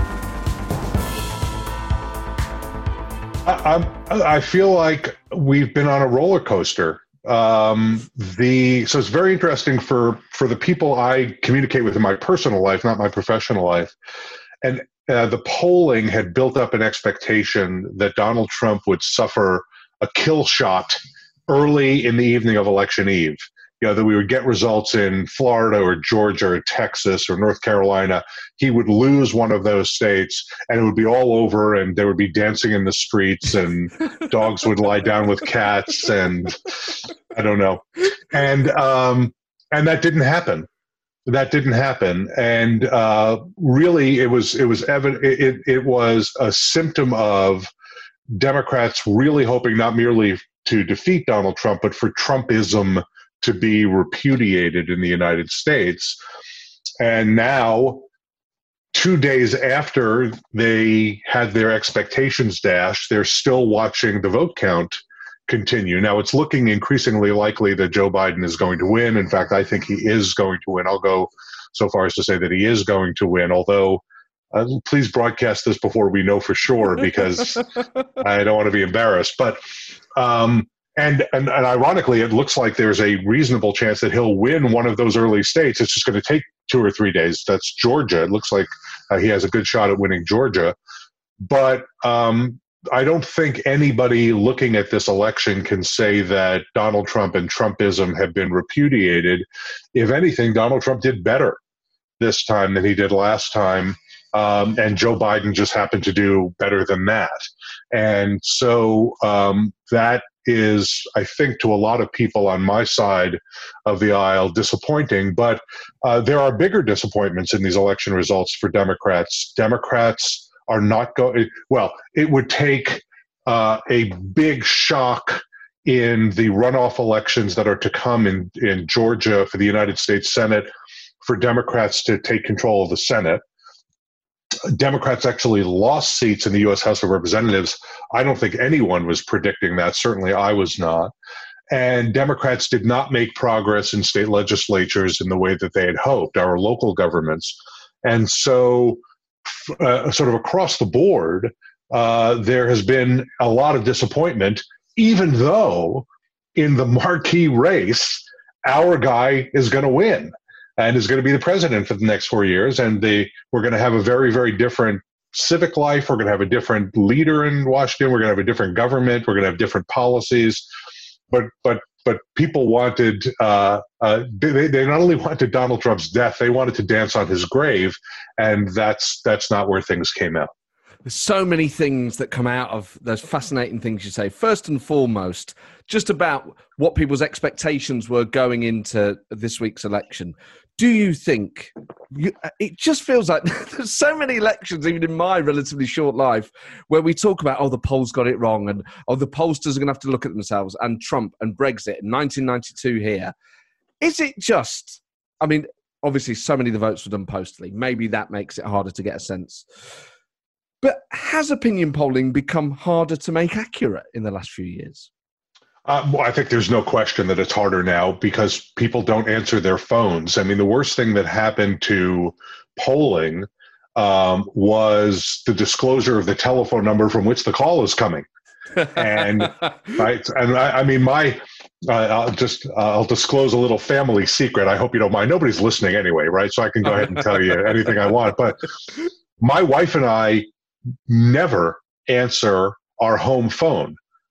I, I feel like we've been on a roller coaster. Um, the so it's very interesting for for the people I communicate with in my personal life, not my professional life. And uh, the polling had built up an expectation that Donald Trump would suffer a kill shot early in the evening of election eve. You know, that we would get results in Florida or Georgia or Texas or North Carolina. He would lose one of those states and it would be all over and there would be dancing in the streets and dogs would lie down with cats and I don't know. And, um, and that didn't happen. That didn't happen. And, uh, really it was, it was evident, it, it was a symptom of Democrats really hoping not merely to defeat Donald Trump, but for Trumpism to be repudiated in the United States. And now, two days after they had their expectations dashed, they're still watching the vote count continue. Now, it's looking increasingly likely that Joe Biden is going to win. In fact, I think he is going to win. I'll go so far as to say that he is going to win, although uh, please broadcast this before we know for sure, because I don't want to be embarrassed. But um, And, and and ironically, it looks like there's a reasonable chance that he'll win one of those early states. It's just going to take two or three days. That's Georgia. It looks like uh, he has a good shot at winning Georgia. But um, I don't think anybody looking at this election can say that Donald Trump and Trumpism have been repudiated. If anything, Donald Trump did better this time than he did last time. Um, and Joe Biden just happened to do better than that. And so um, that is, I think, to a lot of people on my side of the aisle, disappointing. But uh, there are bigger disappointments in these election results for Democrats. Democrats are not going, well, it would take uh, a big shock in the runoff elections that are to come in, in Georgia for the United States Senate for Democrats to take control of the Senate. Democrats actually lost seats in the U S House of Representatives. I don't think anyone was predicting that. Certainly I was not. And Democrats did not make progress in state legislatures in the way that they had hoped, our local governments. And so uh, sort of across the board, uh, there has been a lot of disappointment, even though in the marquee race, our guy is going to win and is going to be the president for the next four years. And they, we're going to have a very, very different civic life. We're going to have a different leader in Washington. We're going to have a different government. We're going to have different policies. But but but people wanted, uh, uh, they, they not only wanted Donald Trump's death, they wanted to dance on his grave. And that's that's not where things came out. There's so many things that come out of those fascinating things you say. First and foremost, just about what people's expectations were going into this week's election. do you think, you, it just feels like there's so many elections, even in my relatively short life, where we talk about, oh, the polls got it wrong, and oh, the pollsters are going to have to look at themselves, and Trump and Brexit in nineteen ninety-two here. Is it just, I mean, obviously so many of the votes were done postally. Maybe that makes it harder to get a sense. But has opinion polling become harder to make accurate in the last few years? Uh, well, I think there's no question that it's harder now because people don't answer their phones. I mean, the worst thing that happened to polling um, was the disclosure of the telephone number from which the call is coming. And right, and I, I mean, my uh, I'll just uh, I'll disclose a little family secret. I hope you don't mind. Nobody's listening anyway, right? So I can go ahead and tell you anything I want. But my wife and I never answer our home phone.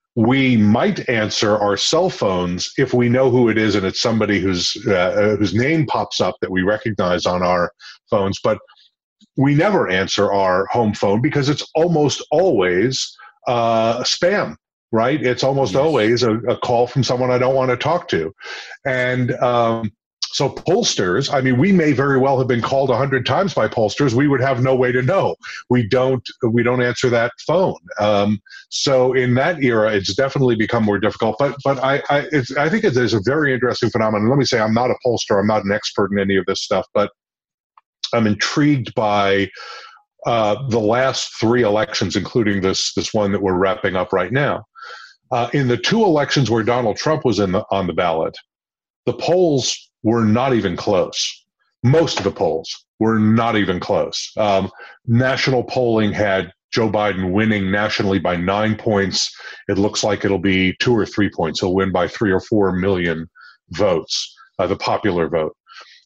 We might answer our cell phones if we know who it is and it's somebody whose uh, whose name pops up that we recognize on our phones. But we never answer our home phone because it's almost always uh, spam, right? It's almost yes. always a, a call from someone I don't want to talk to. And um, so pollsters, I mean, we may very well have been called a hundred times by pollsters. We would have no way to know. We don't, we don't answer that phone. Um, so in that era, it's definitely become more difficult. But, but I, I, it's, I think it is a very interesting phenomenon. Let me say, I'm not a pollster. I'm not an expert in any of this stuff, but I'm intrigued by uh, the last three elections, including this, this one that we're wrapping up right now. Uh, in the two elections where Donald Trump was in the, on the ballot, the polls were not even close. Most of the polls were not even close. Um, national polling had Joe Biden winning nationally by nine points. It looks like it'll be two or three points. He'll win by three or four million votes, uh, the popular vote.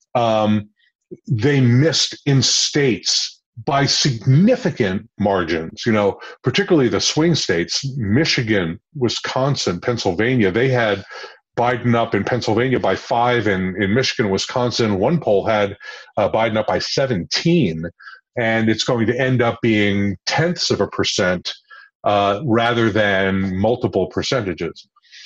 Um, they missed in states by significant margins, you know, particularly the swing states, Michigan, Wisconsin, Pennsylvania. They had Biden up in Pennsylvania by five, and in Michigan, Wisconsin, one poll had uh, Biden up by seventeen, and it's going to end up being tenths of a percent uh, rather than multiple percentages.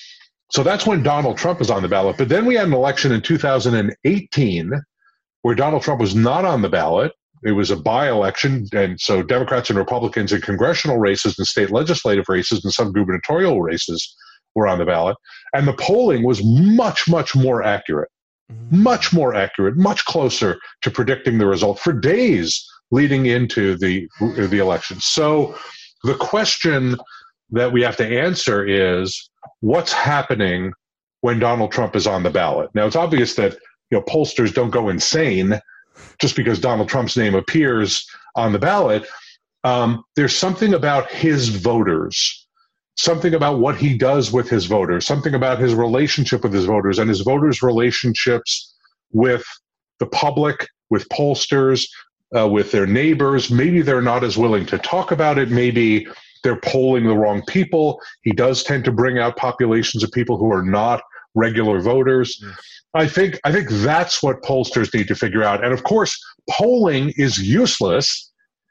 So that's when Donald Trump is on the ballot. But then we had an election in two thousand eighteen where Donald Trump was not on the ballot. It was a by-election, and so Democrats and Republicans in congressional races and state legislative races and some gubernatorial races were on the ballot. And the polling was much, much more accurate, mm-hmm. much more accurate, much closer to predicting the result for days leading into the, the election. So the question that we have to answer is, what's happening when Donald Trump is on the ballot? Now, it's obvious that you know pollsters don't go insane just because Donald Trump's name appears on the ballot. Um, there's something about his voters, something about what he does with his voters, something about his relationship with his voters and his voters' relationships with the public, with pollsters, uh, with their neighbors. Maybe they're not as willing to talk about it. Maybe they're polling the wrong people. He does tend to bring out populations of people who are not regular voters. Mm. I think I think that's what pollsters need to figure out. And of course, polling is useless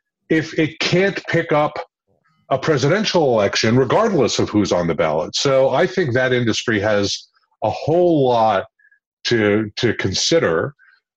if it can't pick up a presidential election, regardless of who's on the ballot. So I think that industry has a whole lot to to consider.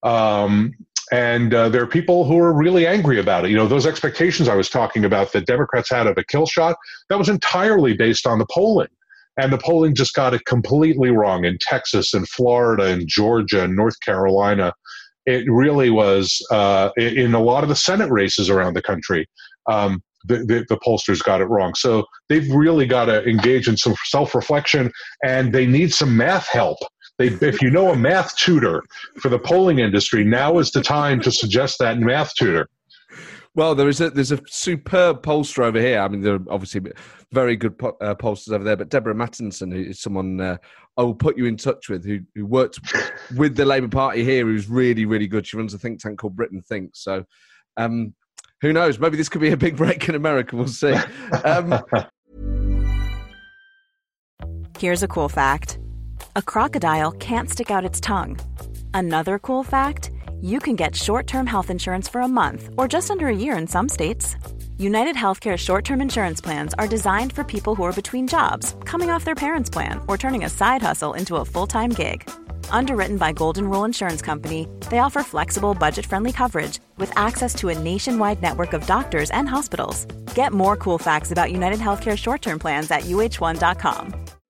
Um, and uh, there are people who are really angry about it. You know, those expectations I was talking about that Democrats had of a kill shot, that was entirely based on the polling. And the polling just got it completely wrong in Texas and Florida and Georgia and North Carolina. It really was uh, in a lot of the Senate races around the country. Um, the, the, the pollsters got it wrong. So they've really got to engage in some self-reflection, and they need some math help. They, if you know a math tutor for the polling industry, now is the time to suggest that math tutor. Well, there is a there's a superb pollster over here. I mean, there are obviously very good po- uh, pollsters over there, but Deborah Mattinson, who is someone uh, I will put you in touch with, who who worked with the Labour Party here, who's really, really good. She runs a think tank called Britain Thinks. So um, who knows? Maybe this could be a big break in America. We'll see. Um, Here's a cool fact. A crocodile can't stick out its tongue. Another cool fact, you can get short-term health insurance for a month or just under a year in some states. United Healthcare short-term insurance plans are designed for people who are between jobs, coming off their parents' plan, or turning a side hustle into a full-time gig. Underwritten by Golden Rule Insurance Company, they offer flexible, budget-friendly coverage with access to a nationwide network of doctors and hospitals. Get more cool facts about United Healthcare short-term plans at U H one dot com.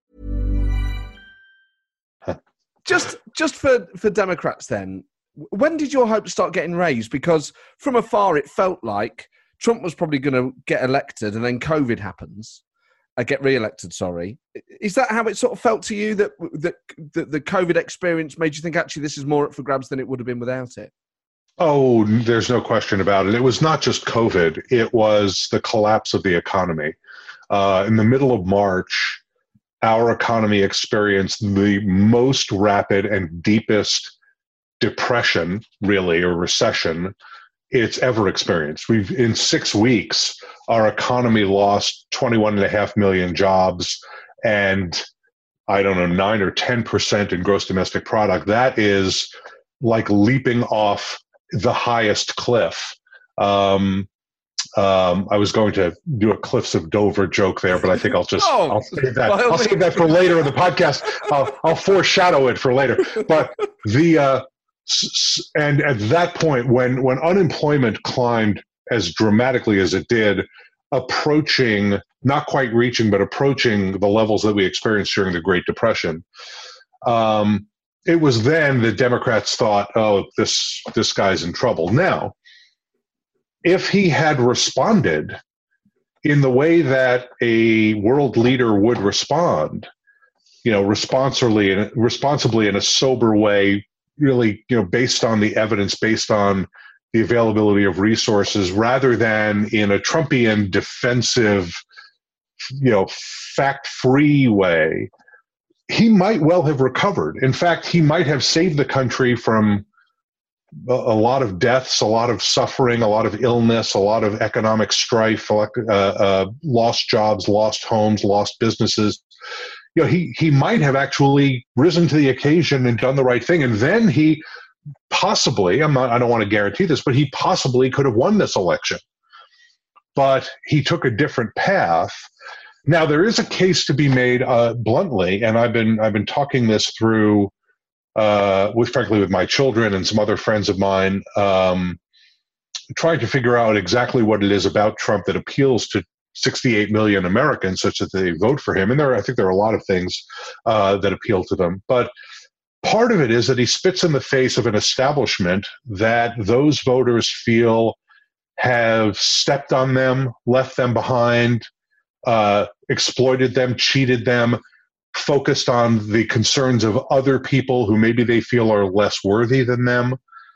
Just, just for, for Democrats then, when did your hopes start getting raised? Because from afar, it felt like Trump was probably going to get elected and then COVID happens. Uh, get re-elected, sorry. Is that how it sort of felt to you, that, that that the COVID experience made you think actually this is more up for grabs than it would have been without it? Oh, there's no question about it. It was not just COVID. It was the collapse of the economy. Uh, in the middle of March, our economy experienced the most rapid and deepest depression, really, or recession it's ever experienced. We've, in six weeks, our economy lost twenty-one and a half million jobs and I don't know, nine or ten percent in gross domestic product. That is like leaping off the highest cliff. Um, um, I was going to do a Cliffs of Dover joke there, but I think I'll just, oh, I'll save that. I'll save that for later in the podcast. I'll, I'll foreshadow it for later. But the, uh, and at that point, when, when unemployment climbed as dramatically as it did, approaching, not quite reaching, but approaching the levels that we experienced during the Great Depression, um, it was then that Democrats thought, oh, this this guy's in trouble. Now, if he had responded in the way that a world leader would respond, you know, responsibly and responsibly in a sober way, really, you know, based on the evidence, based on the availability of resources, rather than in a Trumpian defensive, you know, fact-free way, he might well have recovered. In fact, he might have saved the country from a, a lot of deaths, a lot of suffering, a lot of illness, a lot of economic strife, uh, uh, lost jobs, lost homes, lost businesses. You know, he, he might have actually risen to the occasion and done the right thing. And then he possibly, I'm not, I don't want to guarantee this, but he possibly could have won this election. But he took a different path. Now, there is a case to be made uh, bluntly, and I've been I've been talking this through uh, with, frankly, with my children and some other friends of mine, um, trying to figure out exactly what it is about Trump that appeals to sixty-eight million Americans, such that they vote for him. And there, I think there are a lot of things uh, that appeal to them. But part of it is that he spits in the face of an establishment that those voters feel have stepped on them, left them behind, Uh, exploited them, cheated them, focused on the concerns of other people who maybe they feel are less worthy than them.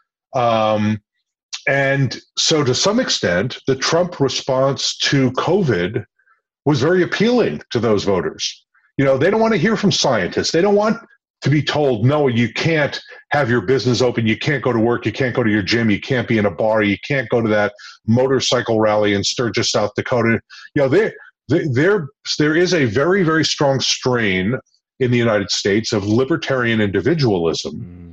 Um, and so to some extent, the Trump response to COVID was very appealing to those voters. You know, they don't want to hear from scientists. They don't want to be told, no, you can't have your business open. You can't go to work. You can't go to your gym. You can't be in a bar. You can't go to that motorcycle rally in Sturgis, South Dakota. You know, they're There, there is a very, very strong strain in the United States of libertarian individualism, mm.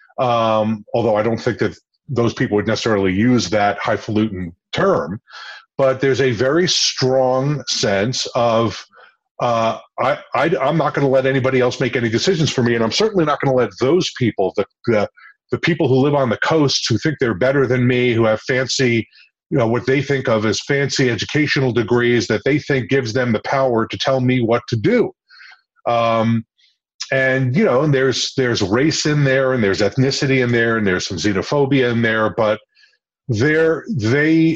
um, although I don't think that those people would necessarily use that highfalutin term. But there's a very strong sense of, uh, I, I, I'm not going to let anybody else make any decisions for me, and I'm certainly not going to let those people, the, the the people who live on the coast, who think they're better than me, who have fancy, you know, what they think of as fancy educational degrees that they think gives them the power to tell me what to do. Um, and, you know, and there's, there's race in there, and there's ethnicity in there, and there's some xenophobia in there, but they're, they,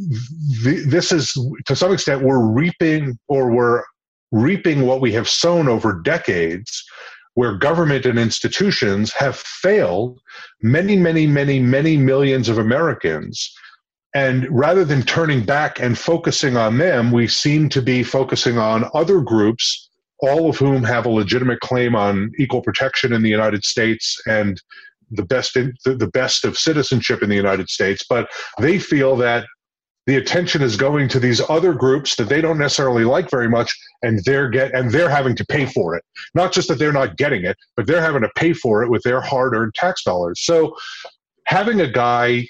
th- this is, to some extent, we're reaping, or we're reaping what we have sown over decades, where government and institutions have failed many, many, many, many millions of Americans. And rather than turning back and focusing on them, we seem to be focusing on other groups, all of whom have a legitimate claim on equal protection in the United States and the best in, the best of citizenship in the United States. But they feel that the attention is going to these other groups that they don't necessarily like very much, and they're get and they're having to pay for it. Not just that they're not getting it, but they're having to pay for it with their hard-earned tax dollars. So having a guy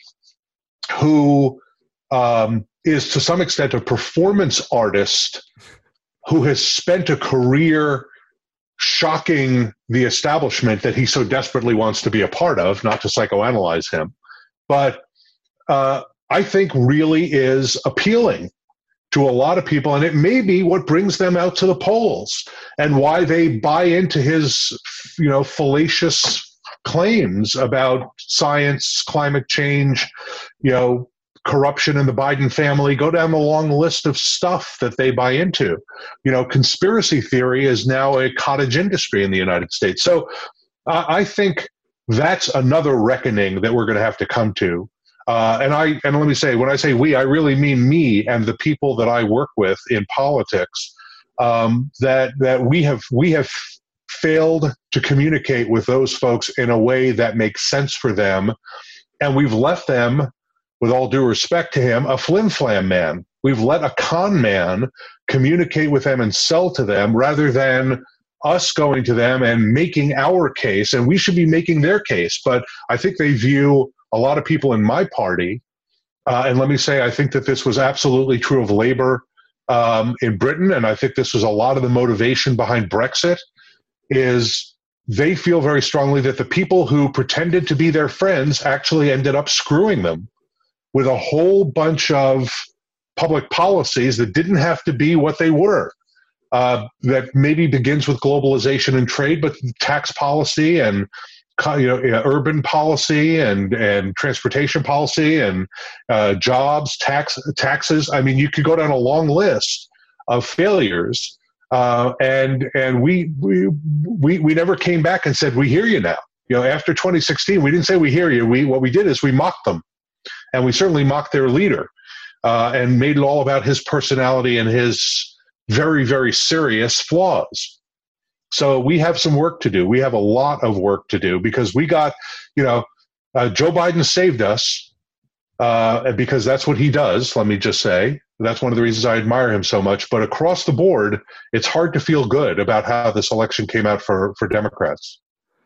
who um, is to some extent a performance artist who has spent a career shocking the establishment that he so desperately wants to be a part of, not to psychoanalyze him, but uh, I think really is appealing to a lot of people. And it may be what brings them out to the polls and why they buy into his, you know, fallacious claims about science, climate change, you know, corruption in the Biden family. Go down the long list of stuff that they buy into. You know, conspiracy theory is now a cottage industry in the United States. So uh, I think that's another reckoning that we're going to have to come to. Uh, and I and let me say, when I say we, I really mean me and the people that I work with in politics. Um, that that we have we have failed to communicate with those folks in a way that makes sense for them, and we've left them, with all due respect to him, a flim-flam man. We've let a con man communicate with them and sell to them rather than us going to them and making our case, and we should be making their case. But I think they view a lot of people in my party, uh, and let me say, I think that this was absolutely true of Labour um, in Britain, and I think this was a lot of the motivation behind Brexit, is they feel very strongly that the people who pretended to be their friends actually ended up screwing them with a whole bunch of public policies that didn't have to be what they were. Uh, that maybe begins with globalization and trade, but tax policy and you know, urban policy and, and transportation policy and uh, jobs, tax taxes. I mean, you could go down a long list of failures, uh, and and we, we we we never came back and said we hear you now. You know, after twenty sixteen, we didn't say we hear you. We what we did is we mocked them, and we certainly mocked their leader, uh, and made it all about his personality and his very very serious flaws. So we have some work to do. We have a lot of work to do because we got, you know, uh, Joe Biden saved us uh, because that's what he does. Let me just say that's one of the reasons I admire him so much. But across the board, it's hard to feel good about how this election came out for, for Democrats.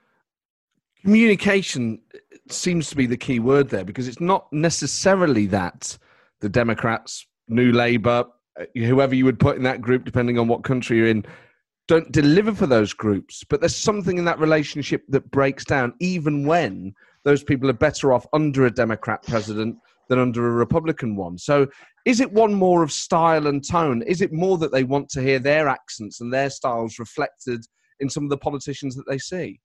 Communication seems to be the key word there, because it's not necessarily that the Democrats, New Labour, whoever you would put in that group, depending on what country you're in, don't deliver for those groups, but there's something in that relationship that breaks down even when those people are better off under a Democrat president than under a Republican one. So is it one more of style and tone? Is it more that they want to hear their accents and their styles reflected in some of the politicians that they see?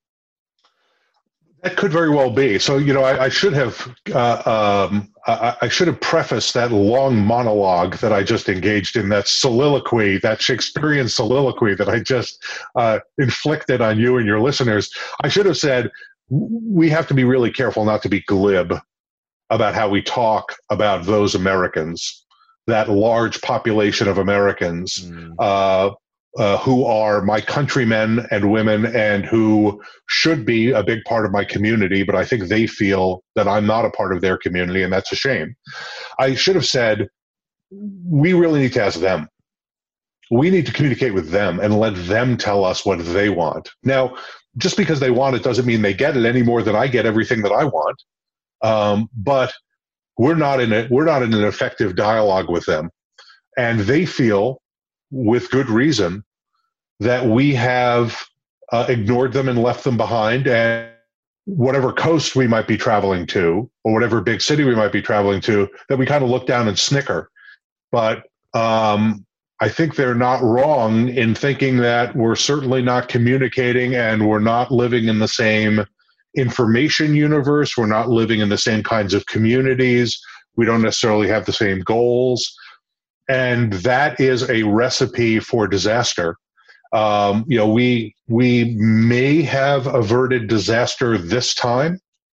That could very well be. So, you know, I, I should have uh, um, I, I should have prefaced that long monologue that I just engaged in, that soliloquy, that Shakespearean soliloquy that I just uh, inflicted on you and your listeners. I should have said, we have to be really careful not to be glib about how we talk about those Americans, that large population of Americans mm. uh, uh, who are my countrymen and women and who should be a big part of my community, but I think they feel that I'm not a part of their community, and that's a shame. I should have said, we really need to ask them. We need to communicate with them and let them tell us what they want. Now, just because they want it doesn't mean they get it any more than I get everything that I want. Um, but we're not in it. We're not in an effective dialogue with them, and they feel, with good reason, that we have uh, ignored them and left them behind. And whatever coast we might be traveling to, or whatever big city we might be traveling to, that we kind of look down and snicker. But um, I think they're not wrong in thinking that we're certainly not communicating, and we're not living in the same information universe. We're not living in the same kinds of communities. We don't necessarily have the same goals. And that is a recipe for disaster. Um, you know, we we may have averted disaster this time,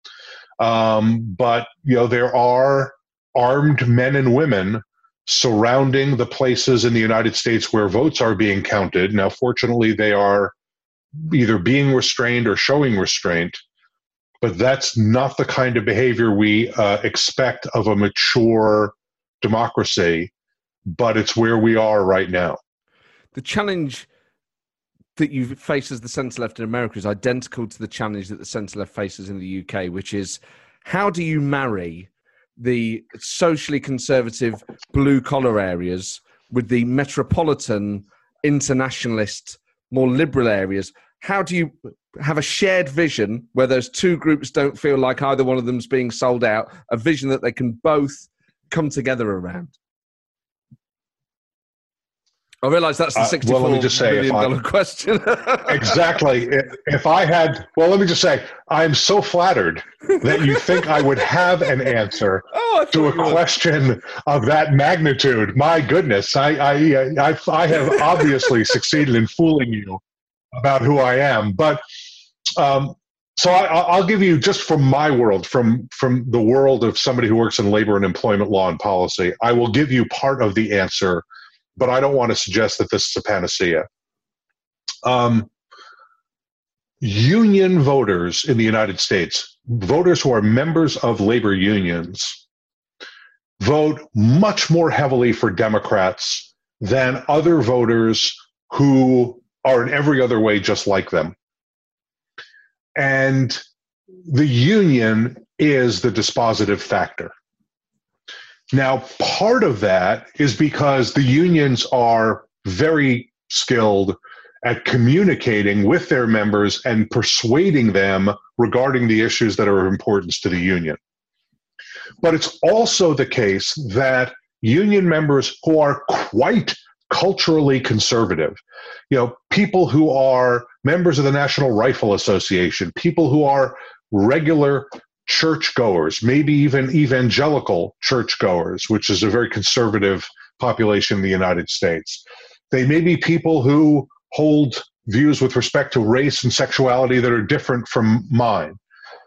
um, but you know, there are armed men and women surrounding the places in the United States where votes are being counted. Now, fortunately, they are either being restrained or showing restraint, but that's not the kind of behavior we uh, expect of a mature democracy. But it's where we are right now. The challenge that you face as the centre-left in America is identical to the challenge that the centre-left faces in the U K, which is, how do you marry the socially conservative blue-collar areas with the metropolitan internationalist more liberal areas. How do you have a shared vision where those two groups don't feel like either one of them's being sold out, a vision that they can both come together around? I realise that's the sixty-four uh, well, let me just say, million dollar question. Exactly. If I had, well, let me just say, I'm so flattered that you think I would have an answer oh, to a question would. of that magnitude. My goodness, I, I, I, I have obviously succeeded in fooling you about who I am. But um, so I, I'll give you, just from my world, from from the world of somebody who works in labor and employment law and policy, I will give you part of the answer. But I don't want to suggest that this is a panacea. Um, union voters in the United States, voters who are members of labor unions, vote much more heavily for Democrats than other voters who are in every other way just like them. And the union is the dispositive factor. Now, part of that is because the unions are very skilled at communicating with their members and persuading them regarding the issues that are of importance to the union. But it's also the case that union members who are quite culturally conservative, you know, people who are members of the National Rifle Association, people who are regular churchgoers, maybe even evangelical churchgoers, which is a very conservative population in the United States. They may be people who hold views with respect to race and sexuality that are different from mine.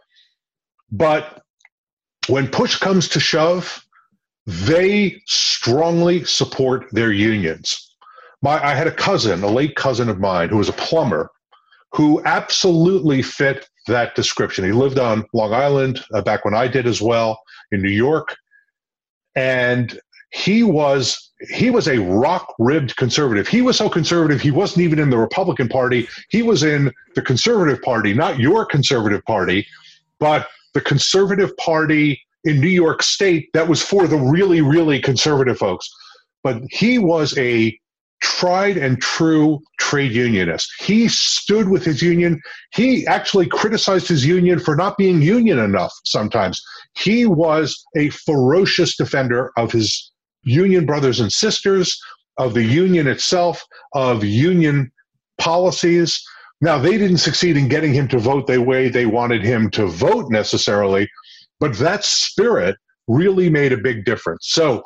But when push comes to shove, they strongly support their unions. My, I had a cousin, a late cousin of mine, who was a plumber, who absolutely fit that description. He lived on Long Island uh, back when I did as well, in New York. And he was he was a rock-ribbed conservative. He was so conservative, he wasn't even in the Republican Party. He was in the Conservative Party, not your Conservative Party, but the Conservative Party in New York State that was for the really, really conservative folks. But he was a tried and true trade unionist. He stood with his union. He actually criticized his union for not being union enough sometimes. He was a ferocious defender of his union brothers and sisters, of the union itself, of union policies. Now, they didn't succeed in getting him to vote the way they wanted him to vote necessarily, but that spirit really made a big difference. So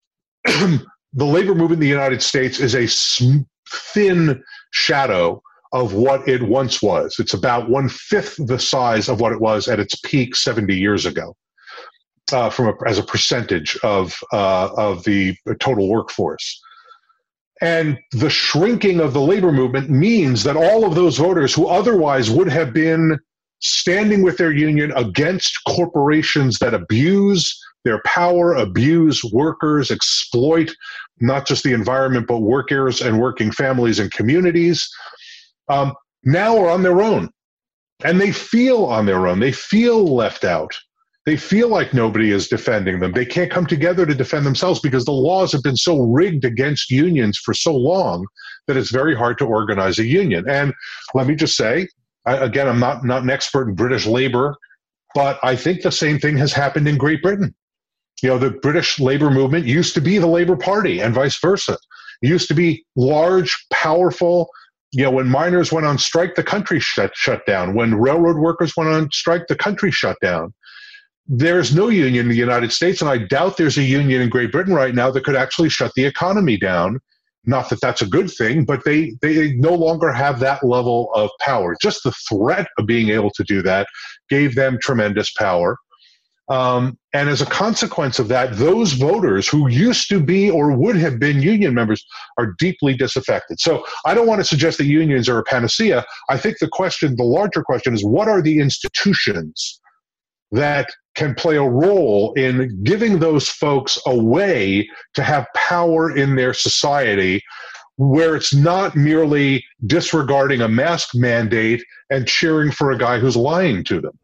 the labor movement in the United States is a thin shadow of what it once was. It's about one-fifth the size of what it was at its peak seventy years ago, uh, from a, as a percentage of, uh, of the total workforce. And the shrinking of the labor movement means that all of those voters who otherwise would have been standing with their union against corporations that abuse their power, abuse workers, exploit not just the environment, but workers and working families and communities, um, now are on their own. And they feel on their own. They feel left out. They feel like nobody is defending them. They can't come together to defend themselves because the laws have been so rigged against unions for so long that it's very hard to organize a union. And let me just say, I, again, I'm not, not an expert in British labor, but I think the same thing has happened in Great Britain. You know, the British labor movement used to be the Labour Party and vice versa. It used to be large, powerful. You know, when miners went on strike, the country shut, shut down. When railroad workers went on strike, the country shut down. There's no union in the United States, and I doubt there's a union in Great Britain right now that could actually shut the economy down. Not that that's a good thing, but they, they no longer have that level of power. Just the threat of being able to do that gave them tremendous power. Um, and as a consequence of that, those voters who used to be or would have been union members are deeply disaffected. So I don't want to suggest that unions are a panacea. I think the question, the larger question is, what are the institutions that can play a role in giving those folks a way to have power in their society where it's not merely disregarding a mask mandate and cheering for a guy who's lying to them?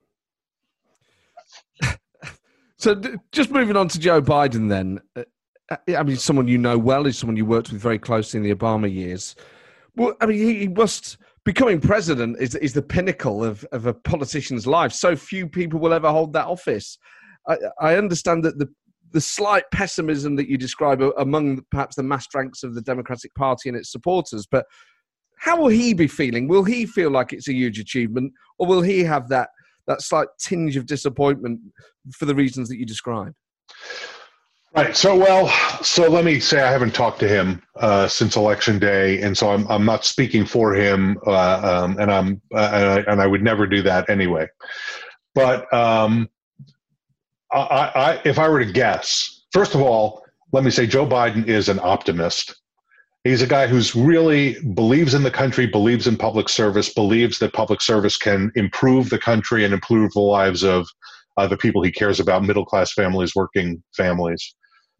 So just moving on to Joe Biden then, I mean, someone you know well, is someone you worked with very closely in the Obama years. Well, I mean, he, he must becoming president is is the pinnacle of, of a politician's life. So few people will ever hold that office. I, I understand that the the slight pessimism that you describe among perhaps the mass ranks of the Democratic Party and its supporters, but how will he be feeling? Will he feel like it's a huge achievement, or will he have that that slight tinge of disappointment for the reasons that you described? Right. So, well, so let me say I haven't talked to him uh, since Election Day, and so I'm I'm not speaking for him, uh, um, and I'm uh, and, I, and I would never do that anyway. But um, I, I, if I were to guess, first of all, let me say Joe Biden is an optimist. He's a guy who's really believes in the country, believes in public service, believes that public service can improve the country and improve the lives of uh, the people he cares about, middle-class families, working families.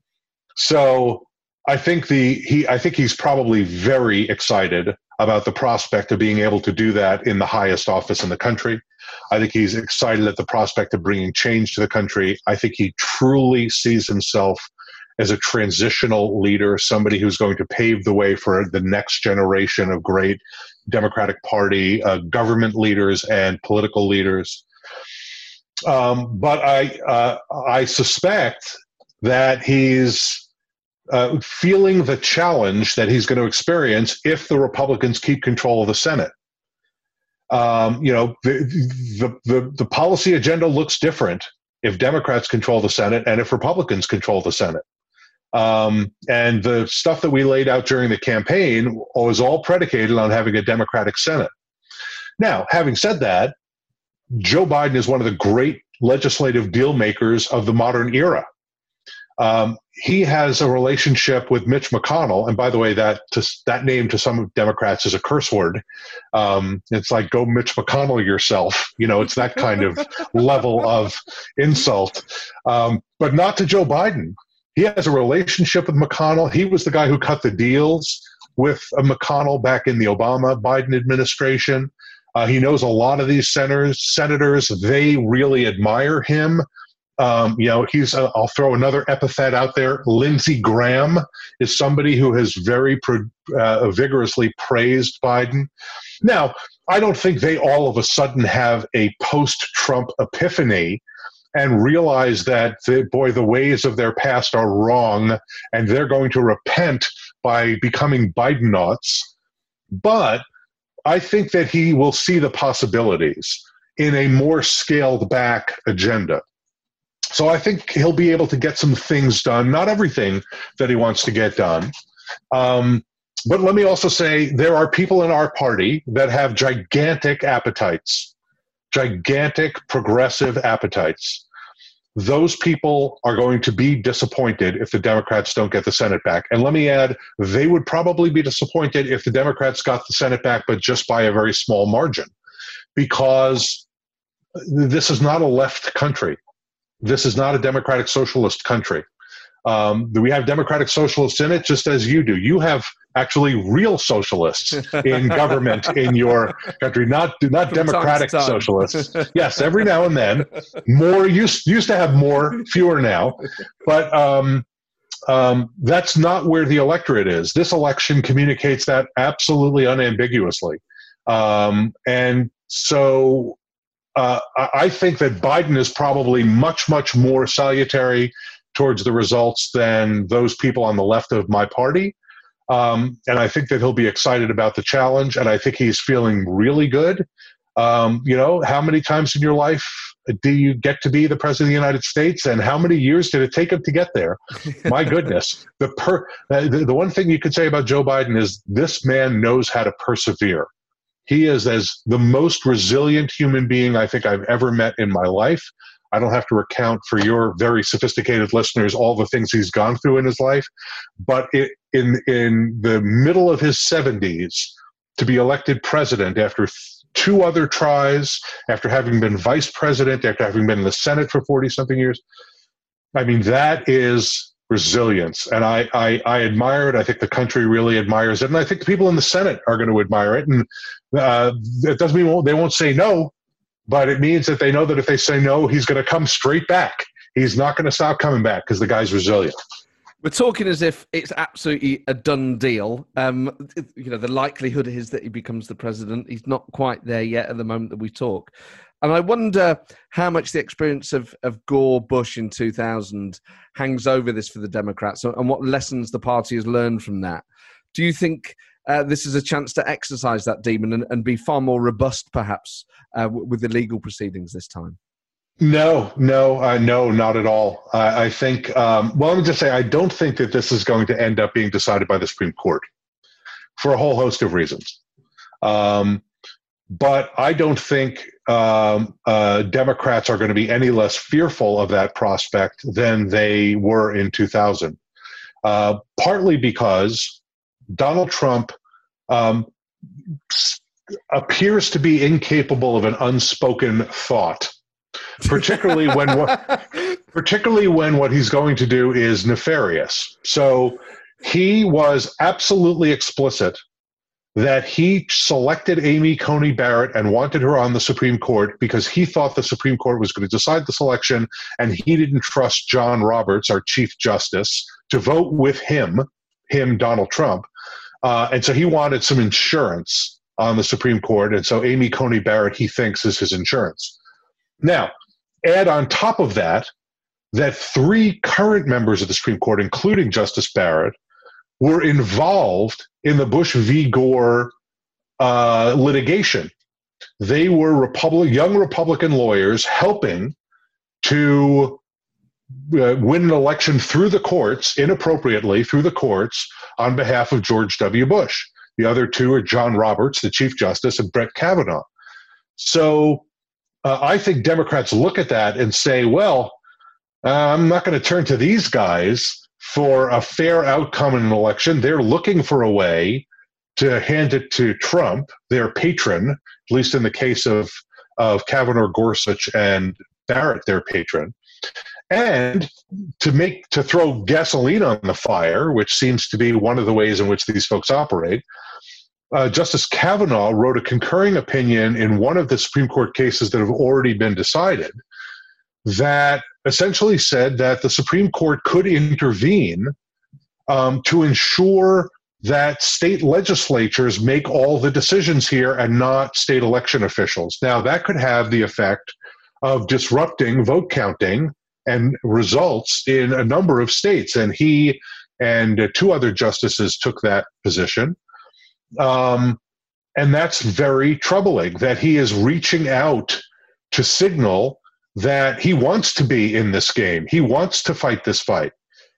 So I think the he I think he's probably very excited about the prospect of being able to do that in the highest office in the country. I think he's excited at the prospect of bringing change to the country. I think he truly sees himself as a transitional leader, somebody who's going to pave the way for the next generation of great Democratic Party uh, government leaders and political leaders. Um, but I uh, I suspect that he's uh, feeling the challenge that he's going to experience if the Republicans keep control of the Senate. Um, you know, the, the the the policy agenda looks different if Democrats control the Senate and if Republicans control the Senate. Um, and the stuff that we laid out during the campaign was all predicated on having a Democratic Senate. Now, having said that, Joe Biden is one of the great legislative deal makers of the modern era. Um, he has a relationship with Mitch McConnell, and by the way, that to, that name to some Democrats is a curse word. Um, it's like, go Mitch McConnell yourself. You know, it's that kind of level of insult, um, but not to Joe Biden. He has a relationship with McConnell. He was the guy who cut the deals with uh, McConnell back in the Obama-Biden administration. Uh, he knows a lot of these senators. Senators, they really admire him. Um, you know, he's. Uh, I'll throw another epithet out there. Lindsey Graham is somebody who has very pro, uh, vigorously praised Biden. Now, I don't think they all of a sudden have a post-Trump epiphany and realize that, the, boy, the ways of their past are wrong, and they're going to repent by becoming Bidenauts. But I think that he will see the possibilities in a more scaled-back agenda. So I think he'll be able to get some things done, not everything that he wants to get done. Um, but let me also say there are people in our party that have gigantic appetites, gigantic progressive appetites. Those people are going to be disappointed if the Democrats don't get the Senate back. And let me add, they would probably be disappointed if the Democrats got the Senate back, but just by a very small margin, because this is not a left country. This is not a democratic socialist country. Um, we have democratic socialists in it just as you do. You have actually real socialists in government in your country, not not From democratic time time. socialists. Yes, every now and then. More used used to have more, fewer now. But um, um, that's not where the electorate is. This election communicates that absolutely unambiguously. Um, and so uh, I think that Biden is probably much, much more salutary towards the results than those people on the left of my party. Um, and I think that he'll be excited about the challenge, and I think he's feeling really good. Um, you know, how many times in your life do you get to be the president of the United States, and how many years did it take him to get there? My goodness. The, per, the, the one thing you could say about Joe Biden is this man knows how to persevere. He is as the most resilient human being I think I've ever met in my life. I don't have to recount for your very sophisticated listeners all the things he's gone through in his life. But it, in in the middle of his seventies, to be elected president after th- two other tries, after having been vice president, after having been in the Senate for forty-something years, I mean, that is resilience. And I, I, I admire it. I think the country really admires it. And I think the people in the Senate are going to admire it. And uh, it doesn't mean they won't say no. But it means that they know that if they say no, he's going to come straight back. He's not going to stop coming back because the guy's resilient. We're talking as if it's absolutely a done deal. Um, you know, the likelihood is that he becomes the president. He's not quite there yet at the moment that we talk. And I wonder how much the experience of, of Gore Bush in two thousand hangs over this for the Democrats and what lessons the party has learned from that. Do you think uh, this is a chance to exercise that demon and, and be far more robust, perhaps, uh, w- with the legal proceedings this time? No, no, uh, no, not at all. I, I think, um, well, let me just say, I don't think that this is going to end up being decided by the Supreme Court for a whole host of reasons. Um, but I don't think um, uh, Democrats are going to be any less fearful of that prospect than they were in two thousand. Uh, partly because Donald Trump um, appears to be incapable of an unspoken thought. particularly when what, particularly when what he's going to do is nefarious. So he was absolutely explicit that he selected Amy Coney Barrett and wanted her on the Supreme Court because he thought the Supreme Court was going to decide the selection, and he didn't trust John Roberts, our Chief Justice, to vote with him, him, Donald Trump. Uh, and so he wanted some insurance on the Supreme Court, and so Amy Coney Barrett, he thinks, is his insurance. Now, add on top of that, that three current members of the Supreme Court, including Justice Barrett, were involved in the Bush v. Gore uh, litigation. They were Republic, young Republican lawyers helping to uh, win an election through the courts, inappropriately through the courts, on behalf of George W. Bush. The other two are John Roberts, the Chief Justice, and Brett Kavanaugh. So uh, I think Democrats look at that and say, well, uh, I'm not going to turn to these guys for a fair outcome in an election. They're looking for a way to hand it to Trump, their patron, at least in the case of, of Kavanaugh, Gorsuch, and Barrett, their patron, and to make to throw gasoline on the fire, which seems to be one of the ways in which these folks operate. Uh, Justice Kavanaugh wrote a concurring opinion in one of the Supreme Court cases that have already been decided that essentially said that the Supreme Court could intervene um, to ensure that state legislatures make all the decisions here and not state election officials. Now, that could have the effect of disrupting vote counting and results in a number of states. And he and uh, two other justices took that position. Um, and that's very troubling, that he is reaching out to signal that he wants to be in this game. He wants to fight this fight.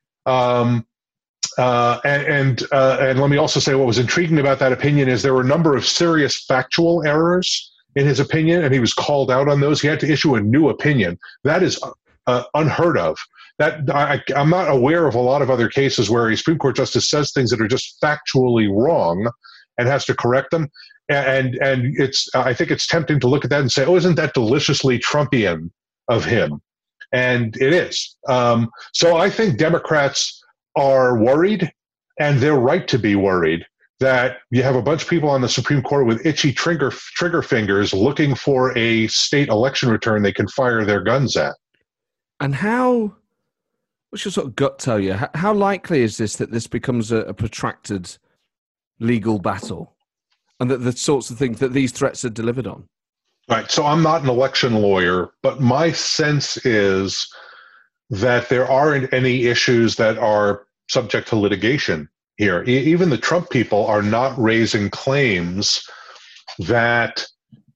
Um, uh, and and, uh, and let me also say what was intriguing about that opinion is there were a number of serious factual errors in his opinion, and he was called out on those. He had to issue a new opinion. That is uh, unheard of. That I, I'm not aware of a lot of other cases where a Supreme Court justice says things that are just factually wrong and has to correct them. And and it's I think it's tempting to look at that and say, oh, isn't that deliciously Trumpian of him? And it is. Um, so I think Democrats are worried, and they're right to be worried, that you have a bunch of people on the Supreme Court with itchy trigger trigger fingers looking for a state election return they can fire their guns at. And how, what's your sort of gut tell you? How, how likely is this that this becomes a, a protracted legal battle, and that the sorts of things that these threats are delivered on? Right. So I'm not an election lawyer, but my sense is that there aren't any issues that are subject to litigation here. E- even the Trump people are not raising claims that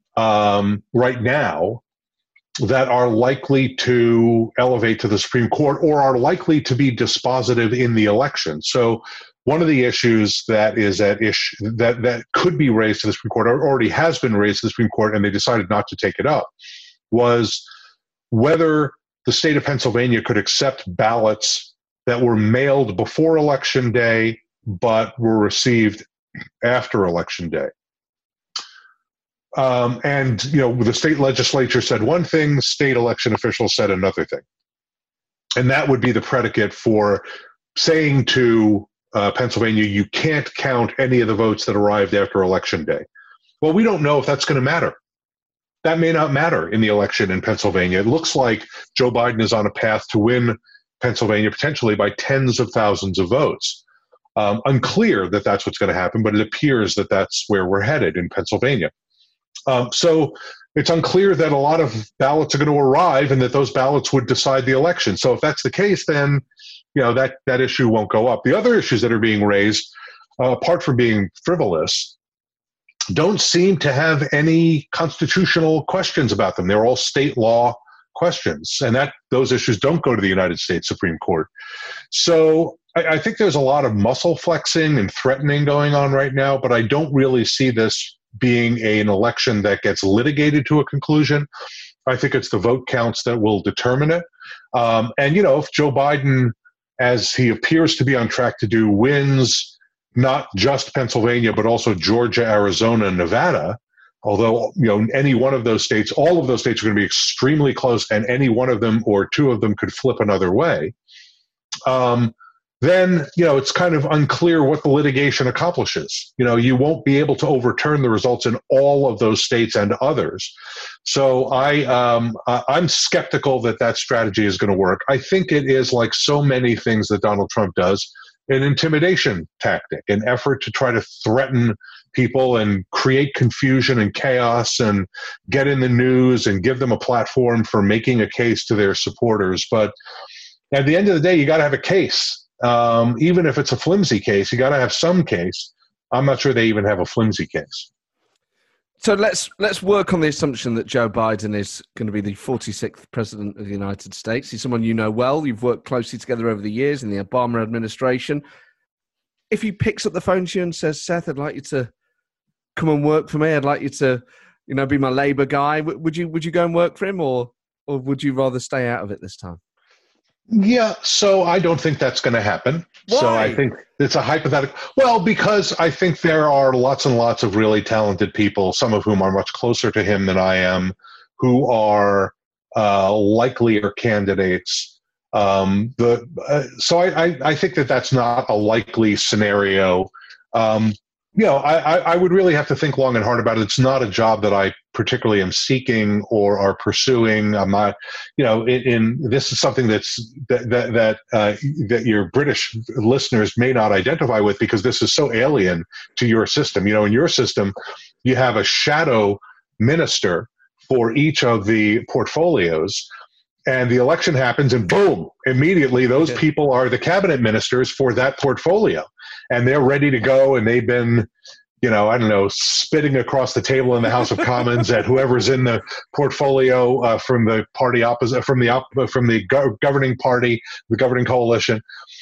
um, right now that are likely to elevate to the Supreme Court or are likely to be dispositive in the election. So one of the issues that is at issue that, that could be raised to the Supreme Court, or already has been raised to the Supreme Court, and they decided not to take it up, was whether the state of Pennsylvania could accept ballots that were mailed before Election Day but were received after Election Day. Um, and, you know, the state legislature said one thing, state election officials said another thing. And that would be the predicate for saying to uh, Pennsylvania, you can't count any of the votes that arrived after Election Day. Well, we don't know if that's going to matter. That may not matter in the election in Pennsylvania. It looks like Joe Biden is on a path to win Pennsylvania potentially by tens of thousands of votes. Um, unclear that that's what's going to happen, but it appears that that's where we're headed in Pennsylvania. Um, so it's unclear that a lot of ballots are going to arrive and that those ballots would decide the election. So if that's the case, then you know that, that issue won't go up. The other issues that are being raised, uh, apart from being frivolous, don't seem to have any constitutional questions about them. They're all state law questions, and that those issues don't go to the United States Supreme Court. So I, I think there's a lot of muscle flexing and threatening going on right now, but I don't really see this being a, an election that gets litigated to a conclusion. I think it's the vote counts that will determine it. Um, and, you know, if Joe Biden, as he appears to be on track to do, wins not just Pennsylvania, but also Georgia, Arizona, and Nevada, although, you know, any one of those states, all of those states are going to be extremely close, and any one of them or two of them could flip another way, um, then, you know, it's kind of unclear what the litigation accomplishes. You know, you won't be able to overturn the results in all of those states and others. So I, um, I'm skeptical that that strategy is going to work. I think it is, like so many things that Donald Trump does, an intimidation tactic, an effort to try to threaten people and create confusion and chaos and get in the news and give them a platform for making a case to their supporters. But at the end of the day, you got to have a case. Um, even if it's a flimsy case, you got to have some case. I'm not sure they even have a flimsy case. So let's let's work on the assumption that Joe Biden is going to be the forty-sixth president of the United States. He's someone you know well. You've worked closely together over the years in the Obama administration. If he picks up the phone to you and says, "Seth, I'd like you to come and work for me. I'd like you to, you know, be my Labour guy," would you would you go and work for him, or or would you rather stay out of it this time? Yeah, so I don't think that's going to happen. Why? So I think it's a hypothetical. Well, because I think there are lots and lots of really talented people, some of whom are much closer to him than I am, who are uh, likelier candidates. Um, the uh, so I, I, I think that that's not a likely scenario. Um, you know, I, I would really have to think long and hard about it. It's not a job that I particularly am seeking or are pursuing. I'm not, you know, in, in this is something that's that that that, uh, that your British listeners may not identify with, because this is so alien to your system. You know, in your system, you have a shadow minister for each of the portfolios. And the election happens, and boom, immediately those yeah. people are the cabinet ministers for that portfolio. And they're ready to go, and they've been, you know, I don't know, spitting across the table in the House of Commons at whoever's in the portfolio uh, from the party opposite, from the op- from the go- governing party, the governing coalition.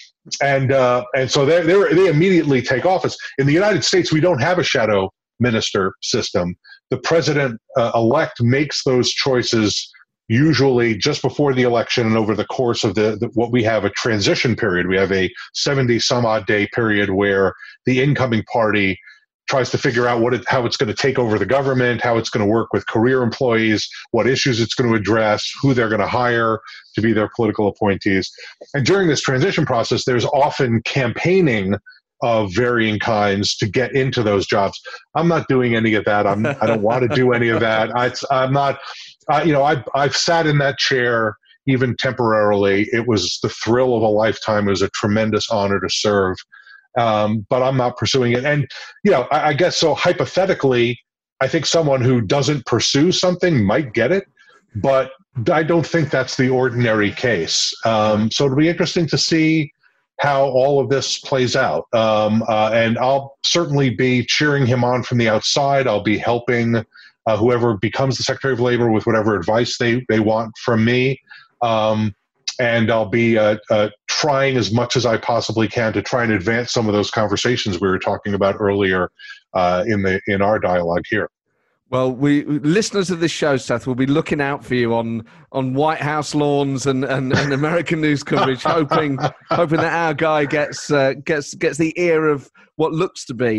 And uh, and so they they immediately take office. In the United States, we don't have a shadow minister system. The president uh, elect makes those choices usually just before the election and over the course of the, the what we have a transition period. We have a seventy some odd day period where the incoming party tries to figure out what it, how it's going to take over the government, how it's going to work with career employees, what issues it's going to address, who they're going to hire to be their political appointees. And during this transition process, there's often campaigning of varying kinds to get into those jobs. I'm not doing any of that. I'm, I don't want to do any of that. I, I'm not, uh, you know, I've, I've sat in that chair even temporarily. It was the thrill of a lifetime. It was a tremendous honor to serve. Um, but I'm not pursuing it. And, you know, I, I guess so hypothetically, I think someone who doesn't pursue something might get it, but I don't think that's the ordinary case. Um, so it'll be interesting to see how all of this plays out. Um, uh, and I'll certainly be cheering him on from the outside. I'll be helping uh, whoever becomes the Secretary of Labor with whatever advice they, they want from me. Um, and I'll be uh, uh, trying as much as I possibly can to try and advance some of those conversations we were talking about earlier uh, in the in our dialogue here. Well, we listeners of this show, Seth, will be looking out for you on, on White House lawns and, and, and American news coverage, hoping hoping that our guy gets uh, gets gets the ear of what looks to be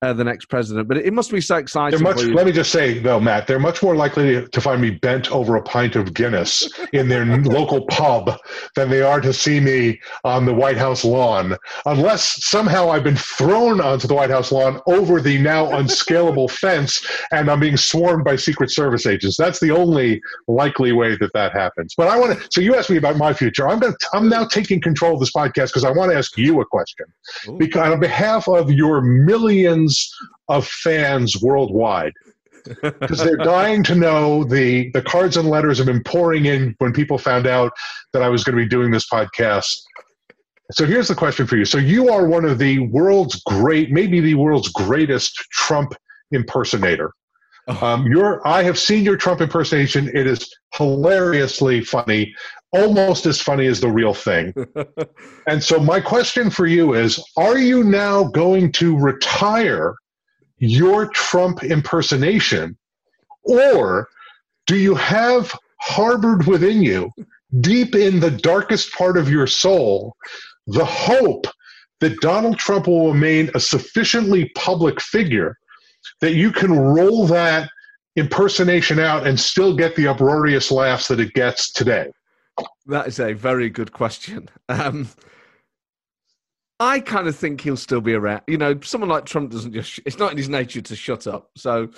uh, the next president. But it, it must be so exciting. They're much, for you. let me just say, though, Matt, they're much more likely to find me bent over a pint of Guinness in their local pub than they are to see me on the White House lawn, unless somehow I've been thrown onto the White House lawn over the now unscalable fence and I'm being swarmed by Secret Service agents. That's the only likely way that that happens. But I want to, so you asked me about my future. I'm going to, I'm now taking control of this podcast because I want to ask you a question. Ooh. Because on behalf of your millions of fans worldwide, because they're dying to know, the the cards and letters have been pouring in when people found out that I was going to be doing this podcast. So here's the question for you. So you are one of the world's great, maybe the world's greatest Trump impersonator. Oh. Um, you're, I have seen your Trump impersonation. It is hilariously funny, almost as funny as the real thing. And so my question for you is, are you now going to retire your Trump impersonation, or do you have harbored within you, deep in the darkest part of your soul, the hope that Donald Trump will remain a sufficiently public figure that you can roll that impersonation out and still get the uproarious laughs that it gets today? That is a very good question. Um, I kind of think he'll still be around. You know, someone like Trump doesn't just, it's not in his nature to shut up. So um,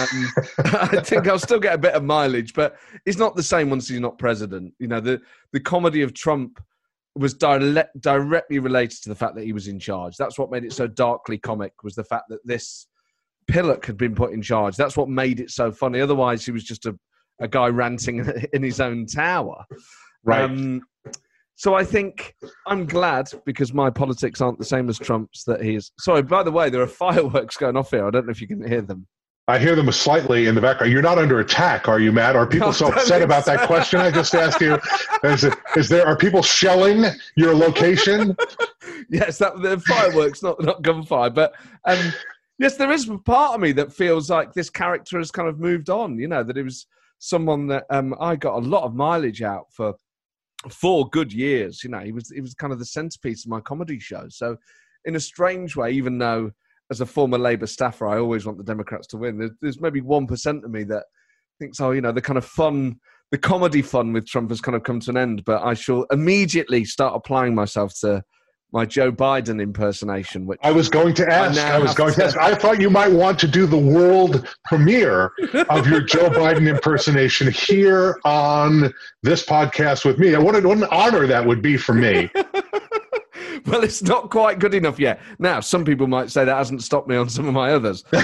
I think I'll still get a bit of mileage, but it's not the same once he's not president. You know, the, the comedy of Trump was direct, directly related to the fact that he was in charge. That's what made it so darkly comic, was the fact that this pillock had been put in charge. That's what made it so funny. Otherwise, he was just a, a guy ranting in his own tower. Right. Um, so I think I'm glad, because my politics aren't the same as Trump's, that he is. Sorry, by the way, there are fireworks going off here. I don't know if you can hear them. I hear them slightly in the background. You're not under attack, are you, Matt? Are people no, so upset about so. that question I just asked you? Is, it, is there, are people shelling your location? Yes, that, the fireworks, not, not gunfire. But um, yes, there is a part of me that feels like this character has kind of moved on, you know, that it was someone that um, I got a lot of mileage out for four good years. You know, he was he was kind of the centerpiece of my comedy show. So in a strange way, even though as a former Labour staffer, I always want the Democrats to win, there's, there's maybe one percent of me that thinks, oh, you know, the kind of fun, the comedy fun with Trump has kind of come to an end, but I shall immediately start applying myself to my Joe Biden impersonation. Which I was going to ask. I, I was going to, to ask. I thought you might want to do the world premiere of your Joe Biden impersonation here on this podcast with me. What an, what an honor that would be for me. Well, it's not quite good enough yet. Now, some people might say that hasn't stopped me on some of my others. But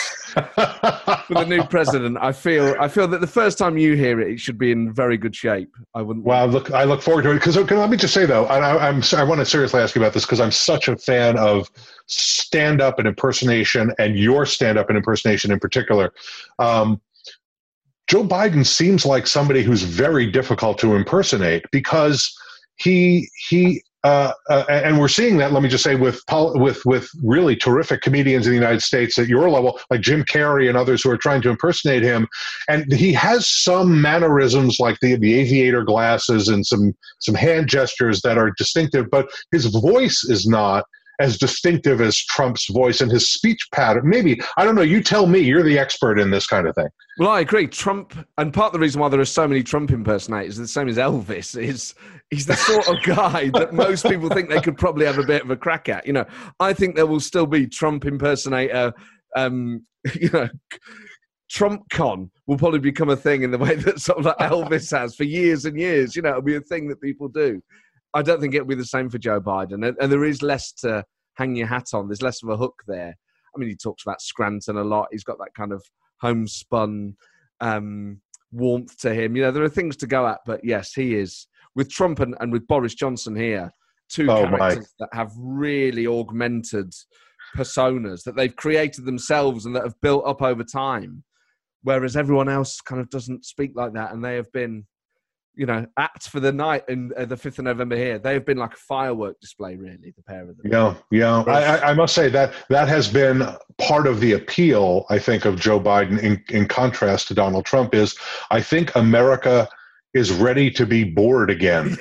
for the new president, I feel I feel that the first time you hear it, it should be in very good shape. I wouldn't. Well, look, I look forward to it. Because let me just say, though, I, I'm I want to seriously ask you about this, because I'm such a fan of stand-up and impersonation, and your stand-up and impersonation in particular. Um, Joe Biden seems like somebody who's very difficult to impersonate, because he he. Uh, uh, and we're seeing that, let me just say, with with with really terrific comedians in the United States at your level, like Jim Carrey and others who are trying to impersonate him. And he has some mannerisms, like the, the aviator glasses and some, some hand gestures that are distinctive, but his voice is not as distinctive as Trump's voice, and his speech pattern. Maybe, I don't know, you tell me, you're the expert in this kind of thing. Well, I agree. Trump, and part of the reason why there are so many Trump impersonators, the same as Elvis, is he's the sort of guy that most people think they could probably have a bit of a crack at. You know, I think there will still be Trump impersonator, um, you know, TrumpCon will probably become a thing in the way that sort of like Elvis has for years and years. You know, it'll be a thing that people do. I don't think it'll be the same for Joe Biden. And, and there is less to hang your hat on. There's less of a hook there. I mean, he talks about Scranton a lot. He's got that kind of homespun um, warmth to him. You know, there are things to go at. But yes, he is. With Trump and, and with Boris Johnson here, two oh, characters my. that have really augmented personas that they've created themselves and that have built up over time. Whereas everyone else kind of doesn't speak like that. And they have been, you know, apt for the night in uh, the fifth of November here. They have been like a firework display, really, the pair of them. Yeah, yeah. I, I must say that that has been part of the appeal, I think, of Joe Biden in, in contrast to Donald Trump is I think America is ready to be bored again.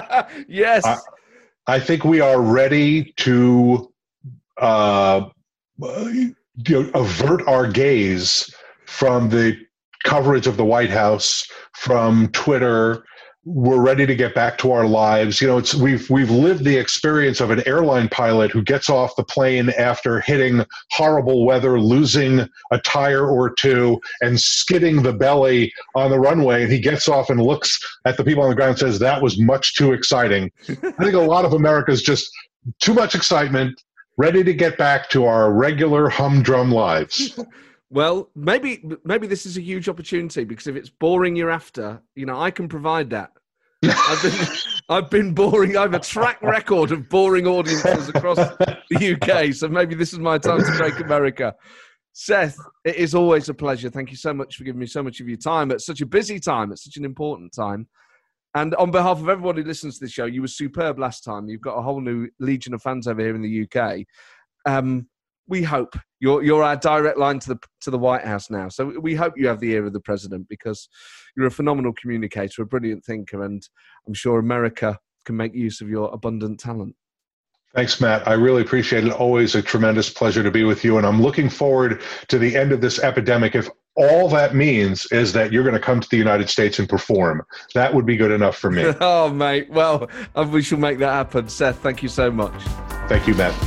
Yes. I, I think we are ready to uh, uh, you know, avert our gaze from the coverage of the White House, from Twitter. We're ready to get back to our lives. You know, it's we've we've lived the experience of an airline pilot who gets off the plane after hitting horrible weather, losing a tire or two, and skidding the belly on the runway. And he gets off and looks at the people on the ground and says, "That was much too exciting." I think a lot of America's just too much excitement, ready to get back to our regular humdrum lives. Well, maybe maybe this is a huge opportunity, because if it's boring you're after, you know, I can provide that. I've been I've been boring. I have a track record of boring audiences across the U K, so maybe this is my time to break America. Seth, it is always a pleasure. Thank you so much for giving me so much of your time at such a busy time, at such an important time. And on behalf of everyone who listens to the show, you were superb last time. You've got a whole new legion of fans over here in the U K. Um, we hope you're you're our direct line to the to the White House now. So we hope you have the ear of the president, because you're a phenomenal communicator, a brilliant thinker, and I'm sure America can make use of your abundant talent. Thanks, Matt. I really appreciate it. Always a tremendous pleasure to be with you. And I'm looking forward to the end of this epidemic. If all that means is that you're going to come to the United States and perform, that would be good enough for me. Oh, mate. Well, we shall make that happen. Seth, thank you so much. Thank you, Matt.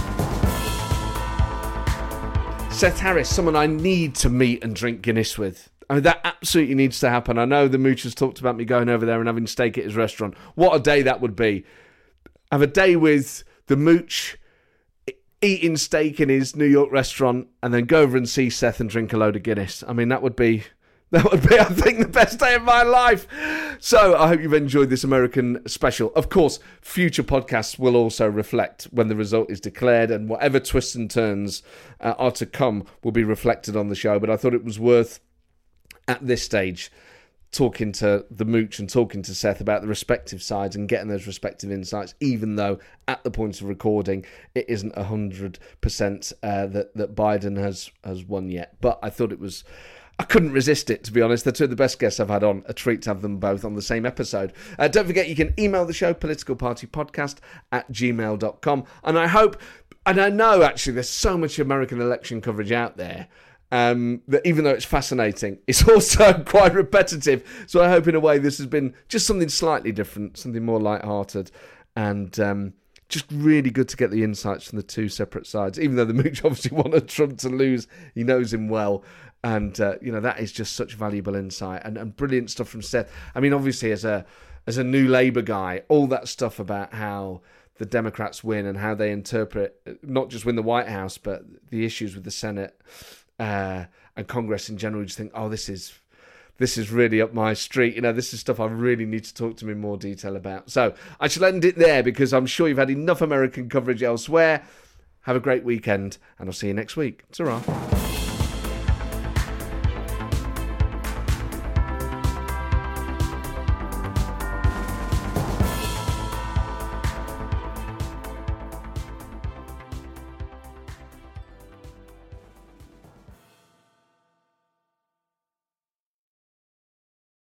Seth Harris, someone I need to meet and drink Guinness with. I mean, that absolutely needs to happen. I know the Mooch has talked about me going over there and having steak at his restaurant. What a day that would be. Have a day with the Mooch, eating steak in his New York restaurant, and then go over and see Seth and drink a load of Guinness. I mean, that would be, that would be, I think, the best day of my life. So I hope you've enjoyed this American special. Of course, future podcasts will also reflect when the result is declared, and whatever twists and turns uh, are to come will be reflected on the show. But I thought it was worth, at this stage, talking to the Mooch and talking to Seth about the respective sides and getting those respective insights, even though at the point of recording it isn't one hundred percent uh, that, that Biden has, has won yet. But I thought it was, I couldn't resist it, to be honest. They're two of the best guests I've had on. A treat to have them both on the same episode. Uh, don't forget, you can email the show, political party podcast at gmail dot com. And I hope, and I know actually there's so much American election coverage out there, Um, that even though it's fascinating, it's also quite repetitive. So I hope in a way this has been just something slightly different, something more lighthearted, and um, just really good to get the insights from the two separate sides. Even though the Mooch obviously wanted Trump to lose, he knows him well. And, uh, you know, that is just such valuable insight and, and brilliant stuff from Seth. I mean, obviously, as a as a new Labour guy, all that stuff about how the Democrats win and how they interpret, not just win the White House, but the issues with the Senate Uh, and Congress in general, just think, oh, this is this is really up my street. You know, this is stuff I really need to talk to him in more detail about. So I shall end it there, because I'm sure you've had enough American coverage elsewhere. Have a great weekend, and I'll see you next week. Ta-ra.